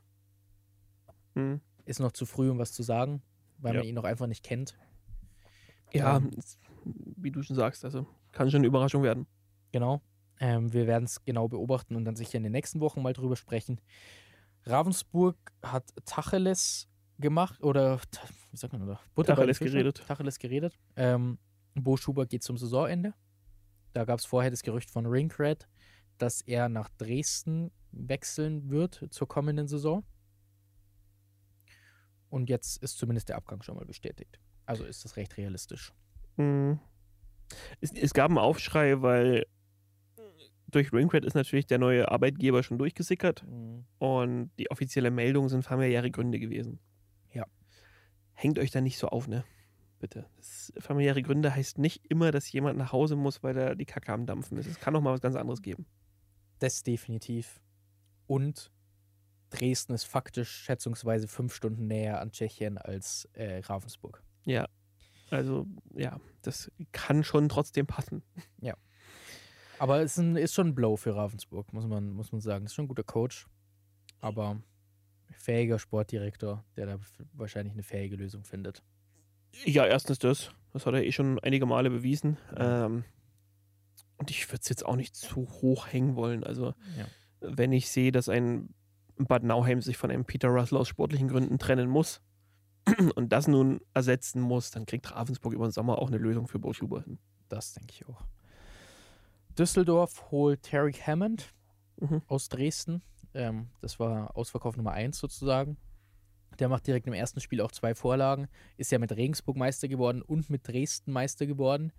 Hm. Ist noch zu früh, um was zu sagen, weil Ja. man ihn noch einfach nicht kennt. Ja, Ähm, ist, wie du schon sagst, also kann schon eine Überraschung werden. Genau. Ähm, wir werden es genau beobachten und dann sicher in den nächsten Wochen mal drüber sprechen. Ravensburg hat Tacheles gemacht oder, ta- wie sagt man, oder? Butter bei den Tacheles Fischen. geredet. Tacheles geredet. Ähm, Bo Schubert geht zum Saisonende. Da gab es vorher das Gerücht von Ringcred, dass er nach Dresden wechseln wird zur kommenden Saison. Und jetzt ist zumindest der Abgang schon mal bestätigt. Also ist das recht realistisch. Mhm. Es, es gab einen Aufschrei, weil durch Ringcrad ist natürlich der neue Arbeitgeber schon durchgesickert Mhm. und die offizielle Meldung sind familiäre Gründe gewesen. Ja. Hängt euch da nicht so auf, ne? Bitte. Das, familiäre Gründe heißt nicht immer, dass jemand nach Hause muss, weil da die Kacke am Dampfen ist. Es kann auch mal was ganz anderes geben. Das definitiv. Und Dresden ist faktisch schätzungsweise fünf Stunden näher an Tschechien als äh, Ravensburg. Ja. Also, ja, das kann schon trotzdem passen. Aber es ist, ein, ist schon ein Blow für Ravensburg, muss man, muss man sagen. Ist schon ein guter Coach, aber fähiger Sportdirektor, der da f- wahrscheinlich eine fähige Lösung findet. Ja, erstens das. Das hat er eh schon einige Male bewiesen. Ähm, und ich würde es jetzt auch nicht zu hoch hängen wollen. Also, Ja. wenn ich sehe, dass ein Bad Nauheim sich von einem Peter Russell aus sportlichen Gründen trennen muss und das nun ersetzen muss, dann kriegt Ravensburg über den Sommer auch eine Lösung für Bo Schuber hin. Das denke ich auch. Düsseldorf holt Tarek Hammond Mhm. aus Dresden. Ähm, das war Ausverkauf Nummer eins sozusagen. Der macht direkt im ersten Spiel auch zwei Vorlagen. Ist ja mit Regensburg Meister geworden und mit Dresden Meister geworden.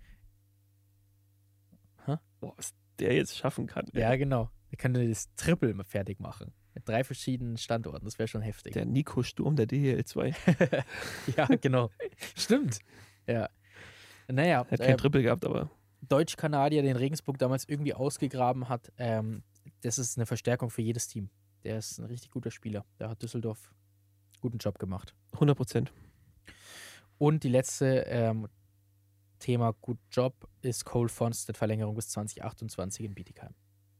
Boah, was der jetzt schaffen kann. ey. Ja, genau. Er könnte das Triple mal fertig machen. Mit drei verschiedenen Standorten. Das wäre schon heftig. Der Nico Sturm der D E L zwei. Ja, genau. Stimmt. Ja. Naja, Hat kein äh, Triple gehabt, aber Deutsch-Kanadier, den Regensburg damals irgendwie ausgegraben hat, ähm, das ist eine Verstärkung für jedes Team. Der ist ein richtig guter Spieler. Da hat Düsseldorf einen guten Job gemacht. hundert Prozent. Und die letzte ähm, Thema gut Job ist Cole Fonstedt, Verlängerung bis zwanzig achtundzwanzig in Bietigheim.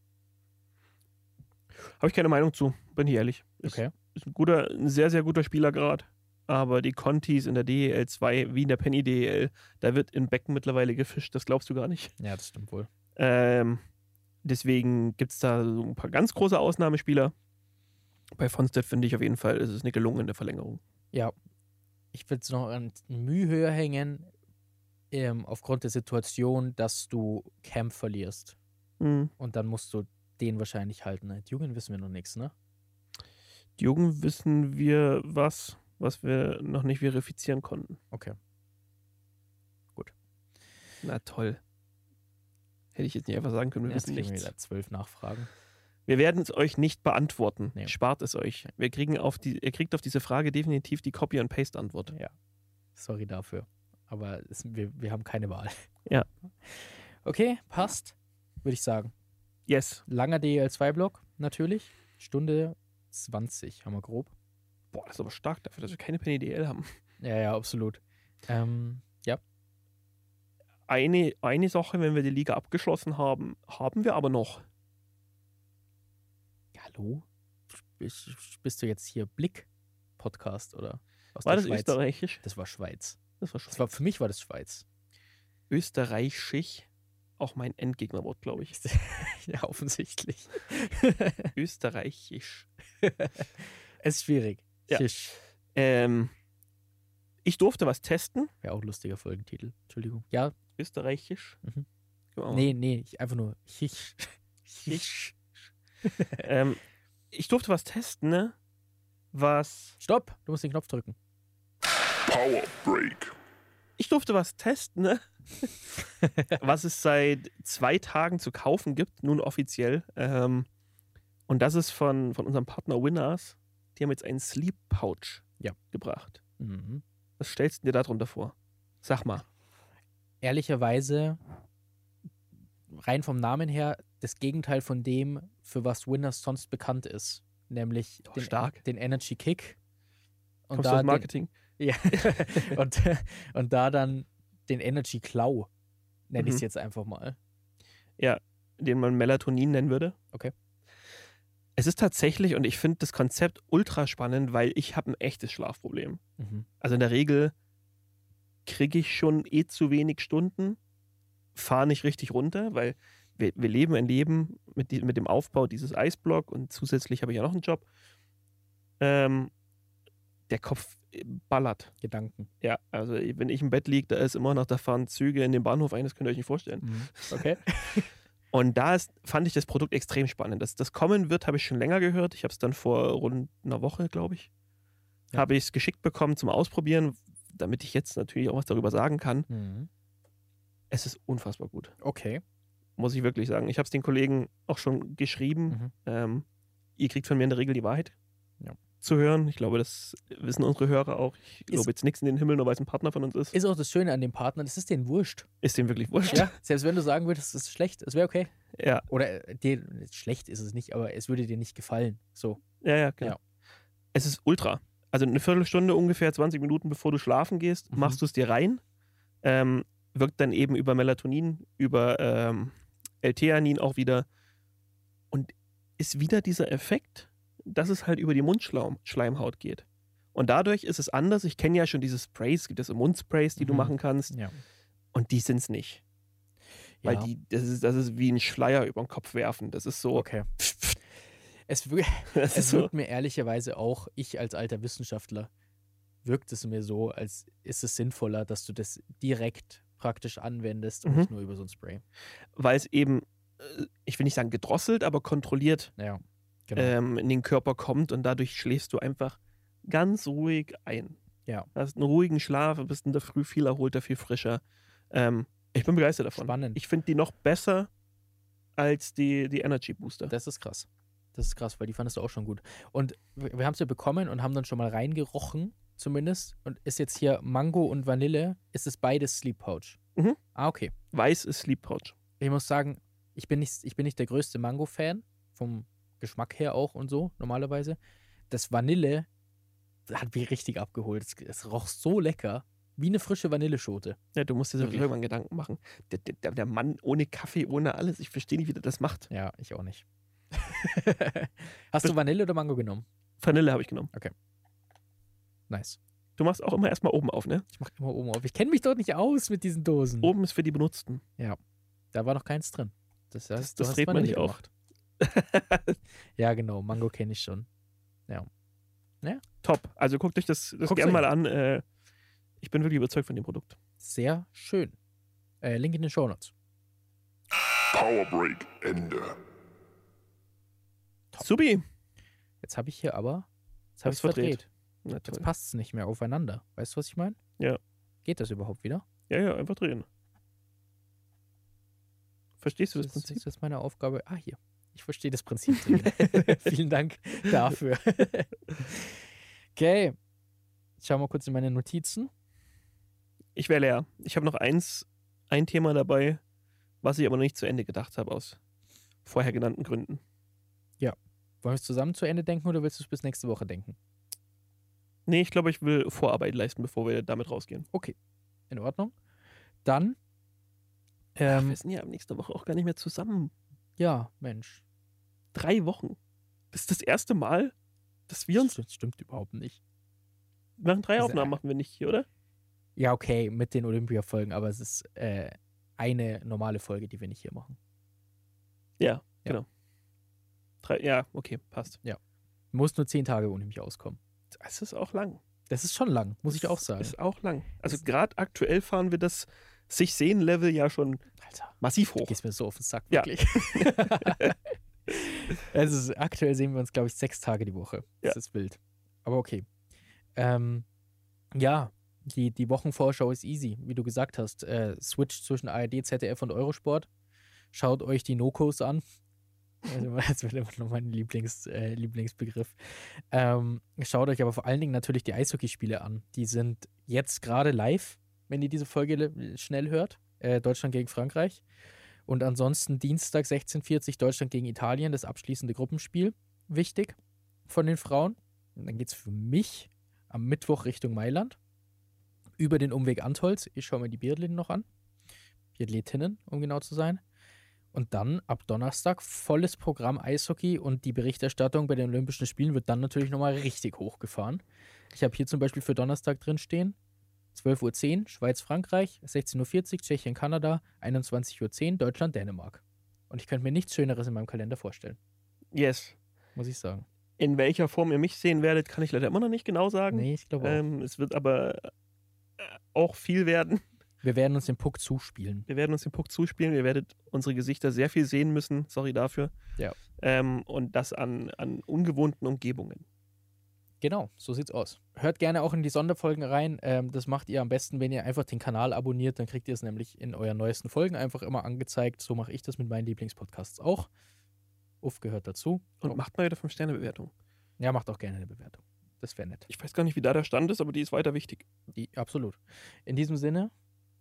Habe ich keine Meinung zu, bin ich ehrlich. Ist, Okay. ist ein guter, ein sehr, sehr guter Spieler gerade. Aber die Contis in der D E L zwei, wie in der Penny D E L, da wird im Becken mittlerweile gefischt, das glaubst du gar nicht. Ja, das stimmt wohl. Ähm, deswegen gibt es da so ein paar ganz große Ausnahmespieler. Bei Fonstedt finde ich auf jeden Fall, es ist eine gelungene Verlängerung. Ja, ich würde es noch an Mühe höher hängen, ähm, aufgrund der Situation, dass du Camp verlierst. Mhm. Und dann musst du den wahrscheinlich halten. Ne? Die Jungen wissen wir noch nichts, ne? Die Jungen wissen wir was, was wir noch nicht verifizieren konnten. Okay. Na toll. Hätte ich jetzt nicht einfach sagen können, wir Jetzt wissen kriegen wir nichts. wieder zwölf Nachfragen. Wir werden es euch nicht beantworten. Nee. Spart es euch. Wir kriegen auf die, ihr kriegt auf diese Frage definitiv die Copy-and-Paste-Antwort. Ja. Sorry dafür. Aber es, wir, wir haben keine Wahl. Ja. Okay, passt. Würde ich sagen. Yes. Langer D E L zwei Block, natürlich. Stunde zwanzig haben wir grob. Boah, das ist aber stark dafür, dass wir keine Penny D L haben. Ja, ja, absolut. Ähm, ja. Eine, eine Sache, wenn wir die Liga abgeschlossen haben, haben wir aber noch. Hallo? Bist, bist du jetzt hier Blick-Podcast oder aus War der das Schweiz? österreichisch? Das war Schweiz. Das war Das war, für mich war das Schweiz. österreichisch. Auch mein Endgegnerwort, glaube ich. Ja, offensichtlich. Österreichisch. Es ist schwierig. Ja. Schisch. Ähm, ich durfte was testen. Wäre auch ein lustiger Folgentitel. Entschuldigung. Ja, Österreichisch. Mhm. Können wir mal nee, nee, ich, einfach nur Chisch. Chisch. ähm, ich durfte was testen, ne? Was. Stopp, du musst den Knopf drücken. Power Break. Ich durfte was testen, ne? Was es seit zwei Tagen zu kaufen gibt, nun offiziell. Ähm, und das ist von, von unserem Partner Winners. Die haben jetzt einen Sleep Pouch Ja. gebracht. Mhm. Was stellst du dir darunter vor? Sag mal. Ehrlicherweise, rein vom Namen her, das Gegenteil von dem, für was Winners sonst bekannt ist. Nämlich Doch, den, stark. den Energy Kick. Und Kommst du da aus den, Marketing? ja, und, und da dann den Energy Klau, nenne ich es Mhm. jetzt einfach mal. Den man Melatonin nennen würde. Okay. Es ist tatsächlich, und ich finde das Konzept ultra spannend, weil ich habe ein echtes Schlafproblem. Mhm. Also in der Regel kriege ich schon eh zu wenig Stunden, fahre nicht richtig runter, weil wir, wir leben ein Leben mit, die, mit dem Aufbau dieses Eisblock und zusätzlich habe ich ja noch einen Job. Ähm, der Kopf ballert. Gedanken. Ja, also wenn ich im Bett liege, da ist immer noch, da fahren Züge in den Bahnhof ein, das könnt ihr euch nicht vorstellen. Mhm. Okay. Und da ist, fand ich das Produkt extrem spannend. Dass das kommen wird, habe ich schon länger gehört. Ich habe es dann vor rund einer Woche, glaube ich, Ja. habe ich es geschickt bekommen zum Ausprobieren. damit ich jetzt natürlich auch was darüber sagen kann. Mhm. Es ist unfassbar gut. Okay. Muss ich wirklich sagen. Ich habe es den Kollegen auch schon geschrieben. Mhm. Ähm, ihr kriegt von mir in der Regel die Wahrheit Ja. zu hören. Ich glaube, das wissen unsere Hörer auch. Ich Ist- glaube jetzt nichts in den Himmel, nur weil es ein Partner von uns ist. Ist auch das Schöne an dem Partner, das ist denen wurscht. Ist dem wirklich wurscht. Ja, selbst wenn du sagen würdest, das ist schlecht, es wäre okay. Ja, Oder äh, dir, schlecht ist es nicht, aber es würde dir nicht gefallen. So. ja, ja, genau. Ja. Es ist ultra. Also eine Viertelstunde, ungefähr zwanzig Minuten, bevor du schlafen gehst, Mhm. machst du es dir rein. Ähm, wirkt dann eben über Melatonin, über ähm, L-Theanin auch wieder. Und ist wieder dieser Effekt, dass es halt über die Mundschleimhaut geht. Und dadurch ist es anders. Ich kenne ja schon diese Sprays, es gibt ja so Mundsprays, die du Mhm. machen kannst. Ja. Und die sind es nicht. Weil ja. die, das ist, das ist wie ein Schleier über den Kopf werfen. Das ist so. Okay. Es, wir- Das es ist so. wirkt mir ehrlicherweise auch, ich als alter Wissenschaftler, wirkt es mir so, als ist es sinnvoller, dass du das direkt praktisch anwendest und Mhm. nicht nur über so ein Spray. Weil es eben, äh, ich will nicht sagen gedrosselt, aber kontrolliert Ja, genau. ähm, in den Körper kommt und dadurch schläfst du einfach ganz ruhig ein. Ja. Hast einen ruhigen Schlaf, bist in der Früh viel erholter, viel frischer. Ähm, ich bin begeistert davon. Spannend. Ich finde die noch besser als die, die Energy Booster. Das ist krass. Das ist krass, weil die fandest du auch schon gut. Und wir, wir haben es ja bekommen und haben dann schon mal reingerochen, zumindest. Und ist jetzt hier Mango und Vanille, ist es beides Sleep Pouch? Mhm. Ah, okay. Weiß ist Sleep Pouch. Ich muss sagen, ich bin nicht, ich bin nicht der größte Mango-Fan, vom Geschmack her auch und so, normalerweise. Das Vanille hat mich richtig abgeholt. Es, es roch so lecker, wie eine frische Vanilleschote. Ja, du musst dir Wirklich. irgendwann Gedanken machen. Der, der, der Mann ohne Kaffee, ohne alles, ich verstehe nicht, wie der das macht. Ja, ich auch nicht. Hast du Vanille oder Mango genommen? Vanille habe ich genommen. Nice. Du machst auch immer erstmal oben auf, ne? Ich mache immer oben auf. Ich kenne mich dort nicht aus mit diesen Dosen. Oben ist für die Benutzten. Da war noch keins drin. Das, heißt, Das- du das hast dreht man Vanille nicht auf. gemacht. Ja, genau. Mango kenne ich schon. Top. Also guckt euch das, das Guckt's gerne euch mal an. Äh, ich bin wirklich überzeugt von dem Produkt. Sehr schön. Äh, Link in den Shownotes. Power Break Ende. Top. Subi. Jetzt habe ich hier aber. Jetzt habe Hast ich verdreht. verdreht. Na Jetzt toll. passt es nicht mehr aufeinander. Weißt du, was ich meine? Ja. Geht das überhaupt wieder? Ja, ja, einfach drehen. Verstehst du das Das Prinzip? ist jetzt meine Aufgabe. Ah, hier. Ich verstehe das Prinzip. drin. Vielen Dank dafür. Okay. Ich schau mal kurz in meine Notizen. Ich wäre leer. Ich habe noch eins, ein Thema dabei, was ich aber noch nicht zu Ende gedacht habe, aus vorher genannten Gründen. Wollen wir es zusammen zu Ende denken oder willst du es bis nächste Woche denken? Nee, ich glaube, ich will Vorarbeit leisten, bevor wir damit rausgehen. In Ordnung. Dann. Ach, Ähm, wir sind ja nächste Woche auch gar nicht mehr zusammen. ja, Mensch. Drei Wochen. Das ist das erste Mal, dass wir uns. Das stimmt überhaupt nicht. Wir machen drei Das- Aufnahmen, machen wir nicht hier, oder? Ja, okay, mit den Olympia-Folgen, aber es ist äh, eine normale Folge, die wir nicht hier machen. Ja, genau. Drei, ja, okay, passt. Du musst nur zehn Tage ohne mich auskommen. Das ist auch lang. Das ist schon lang, muss ich Das auch sagen. Ist auch lang. Also Das- gerade aktuell fahren wir das sich sehen Level ja schon Alter, massiv du hoch. gehst mir so auf den Sack, Ja. wirklich. Also aktuell sehen wir uns, glaube ich, sechs Tage die Woche. Das Ja. ist wild. Aber okay. Ähm, ja, die, die Wochenvorschau ist easy, wie du gesagt hast. Äh, Switch zwischen A R D, Z D F und Eurosport. Schaut euch die Nokos an. Also, das wird immer noch mein Lieblings, äh, Lieblingsbegriff. Ähm, schaut euch aber vor allen Dingen natürlich die Eishockeyspiele an. Die sind jetzt gerade live, wenn ihr diese Folge le- schnell hört. Äh, Deutschland gegen Frankreich. Und ansonsten Dienstag sechzehn Uhr vierzig Deutschland gegen Italien, das abschließende Gruppenspiel. Wichtig von den Frauen. Und dann geht es für mich am Mittwoch Richtung Mailand. Über den Umweg Antholz. Ich schaue mir die Biathleten noch an. Biathletinnen, um genau zu sein. Und dann ab Donnerstag volles Programm Eishockey und die Berichterstattung bei den Olympischen Spielen wird dann natürlich nochmal richtig hochgefahren. Ich habe hier zum Beispiel für Donnerstag drin stehen, zwölf Uhr zehn Schweiz-Frankreich, sechzehn Uhr vierzig Tschechien-Kanada, einundzwanzig Uhr zehn Deutschland-Dänemark. Und ich könnte mir nichts Schöneres in meinem Kalender vorstellen, Yes. muss ich sagen. In welcher Form ihr mich sehen werdet, kann ich leider immer noch nicht genau sagen. Nee, ich glaube auch. Ähm, es wird aber äh, auch viel werden. Wir werden uns den Puck zuspielen. Wir werden uns den Puck zuspielen. Ihr werdet unsere Gesichter sehr viel sehen müssen. Sorry dafür. Ja. Ähm, und das an, an ungewohnten Umgebungen. Genau, so sieht's aus. Hört gerne auch in die Sonderfolgen rein. Ähm, das macht ihr am besten, wenn ihr einfach den Kanal abonniert. Dann kriegt ihr es nämlich in euren neuesten Folgen einfach immer angezeigt. So mache ich das mit meinen Lieblingspodcasts auch. Uff gehört dazu. Und Oh. macht mal wieder fünf Sterne Bewertung. Ja, macht auch gerne eine Bewertung. Das wäre nett. Ich weiß gar nicht, wie da der Stand ist, aber die ist weiter wichtig. Die, absolut. In diesem Sinne,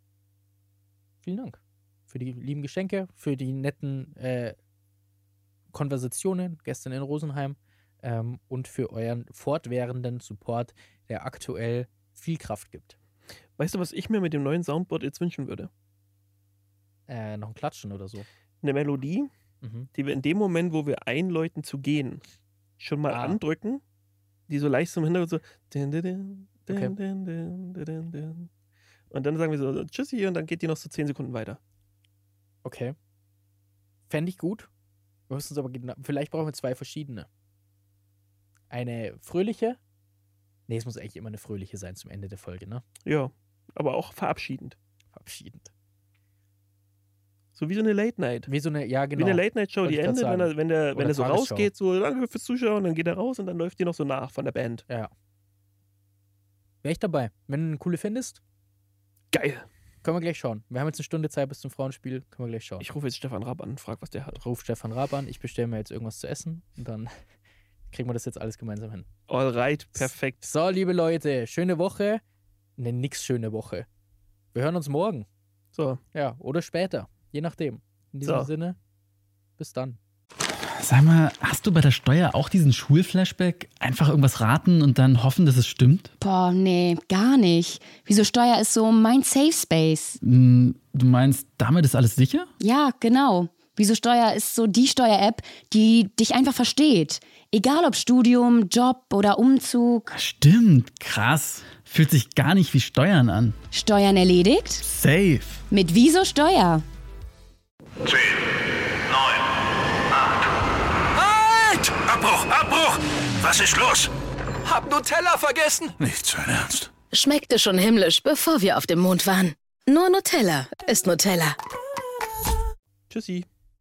vielen Dank für die lieben Geschenke, für die netten äh, Konversationen gestern in Rosenheim ähm, und für euren fortwährenden Support, der aktuell viel Kraft gibt. Weißt du, was ich mir mit dem neuen Soundboard jetzt wünschen würde? Äh, noch ein Klatschen oder so. Eine Melodie, Mhm. die wir in dem Moment, wo wir einläuten zu gehen, schon mal Ah. andrücken, die so leicht zum Hintergrund so. din, din, din, Okay. din, din, din, din, din. Und dann sagen wir so Tschüssi und dann geht die noch so zehn Sekunden weiter. Okay. Fände ich gut. Wir müssen uns aber gena- vielleicht brauchen wir zwei verschiedene. Eine fröhliche. Nee, es muss eigentlich immer eine fröhliche sein zum Ende der Folge, ne? Ja, aber auch verabschiedend. Verabschiedend. So wie so eine Late Night. Wie so eine, ja genau. Wie eine Late Night Show, Wollte die ich grad endet, wenn sagen. er, wenn der, wenn Oder er so Tagesschau. rausgeht, so danke fürs Zuschauen, dann geht er raus und dann läuft die noch so nach von der Band. Ja. Wäre ich dabei. Wenn du eine coole findest, Geil. können wir gleich schauen. Wir haben jetzt eine Stunde Zeit bis zum Frauenspiel, können wir gleich schauen. Ich rufe jetzt Stefan Raab an und frage, was der hat. Ruf Stefan Raab an, ich bestelle mir jetzt irgendwas zu essen und dann kriegen wir das jetzt alles gemeinsam hin. Alright, perfekt. So, liebe Leute, schöne Woche. Ne, nix schöne Woche. Wir hören uns morgen. So, Ja, oder später. Je nachdem. In diesem So. Sinne, bis dann. Sag mal, hast du bei der Steuer auch diesen Schulflashback? Einfach irgendwas raten und dann hoffen, dass es stimmt? Boah, nee, gar nicht. Wieso Steuer ist so mein Safe Space? Hm, du meinst, damit ist alles sicher? Ja, genau. Wieso Steuer ist so die Steuer-App, die dich einfach versteht. Egal ob Studium, Job oder Umzug. Stimmt, krass. Fühlt sich gar nicht wie Steuern an. Steuern erledigt? Safe. Mit Wieso Steuer? zehn, neun, acht. Halt! Abbruch, Abbruch! Was ist los? Hab Nutella vergessen. Nicht sein Ernst. Schmeckte schon himmlisch, bevor wir auf dem Mond waren. Nur Nutella ist Nutella. tschüssi.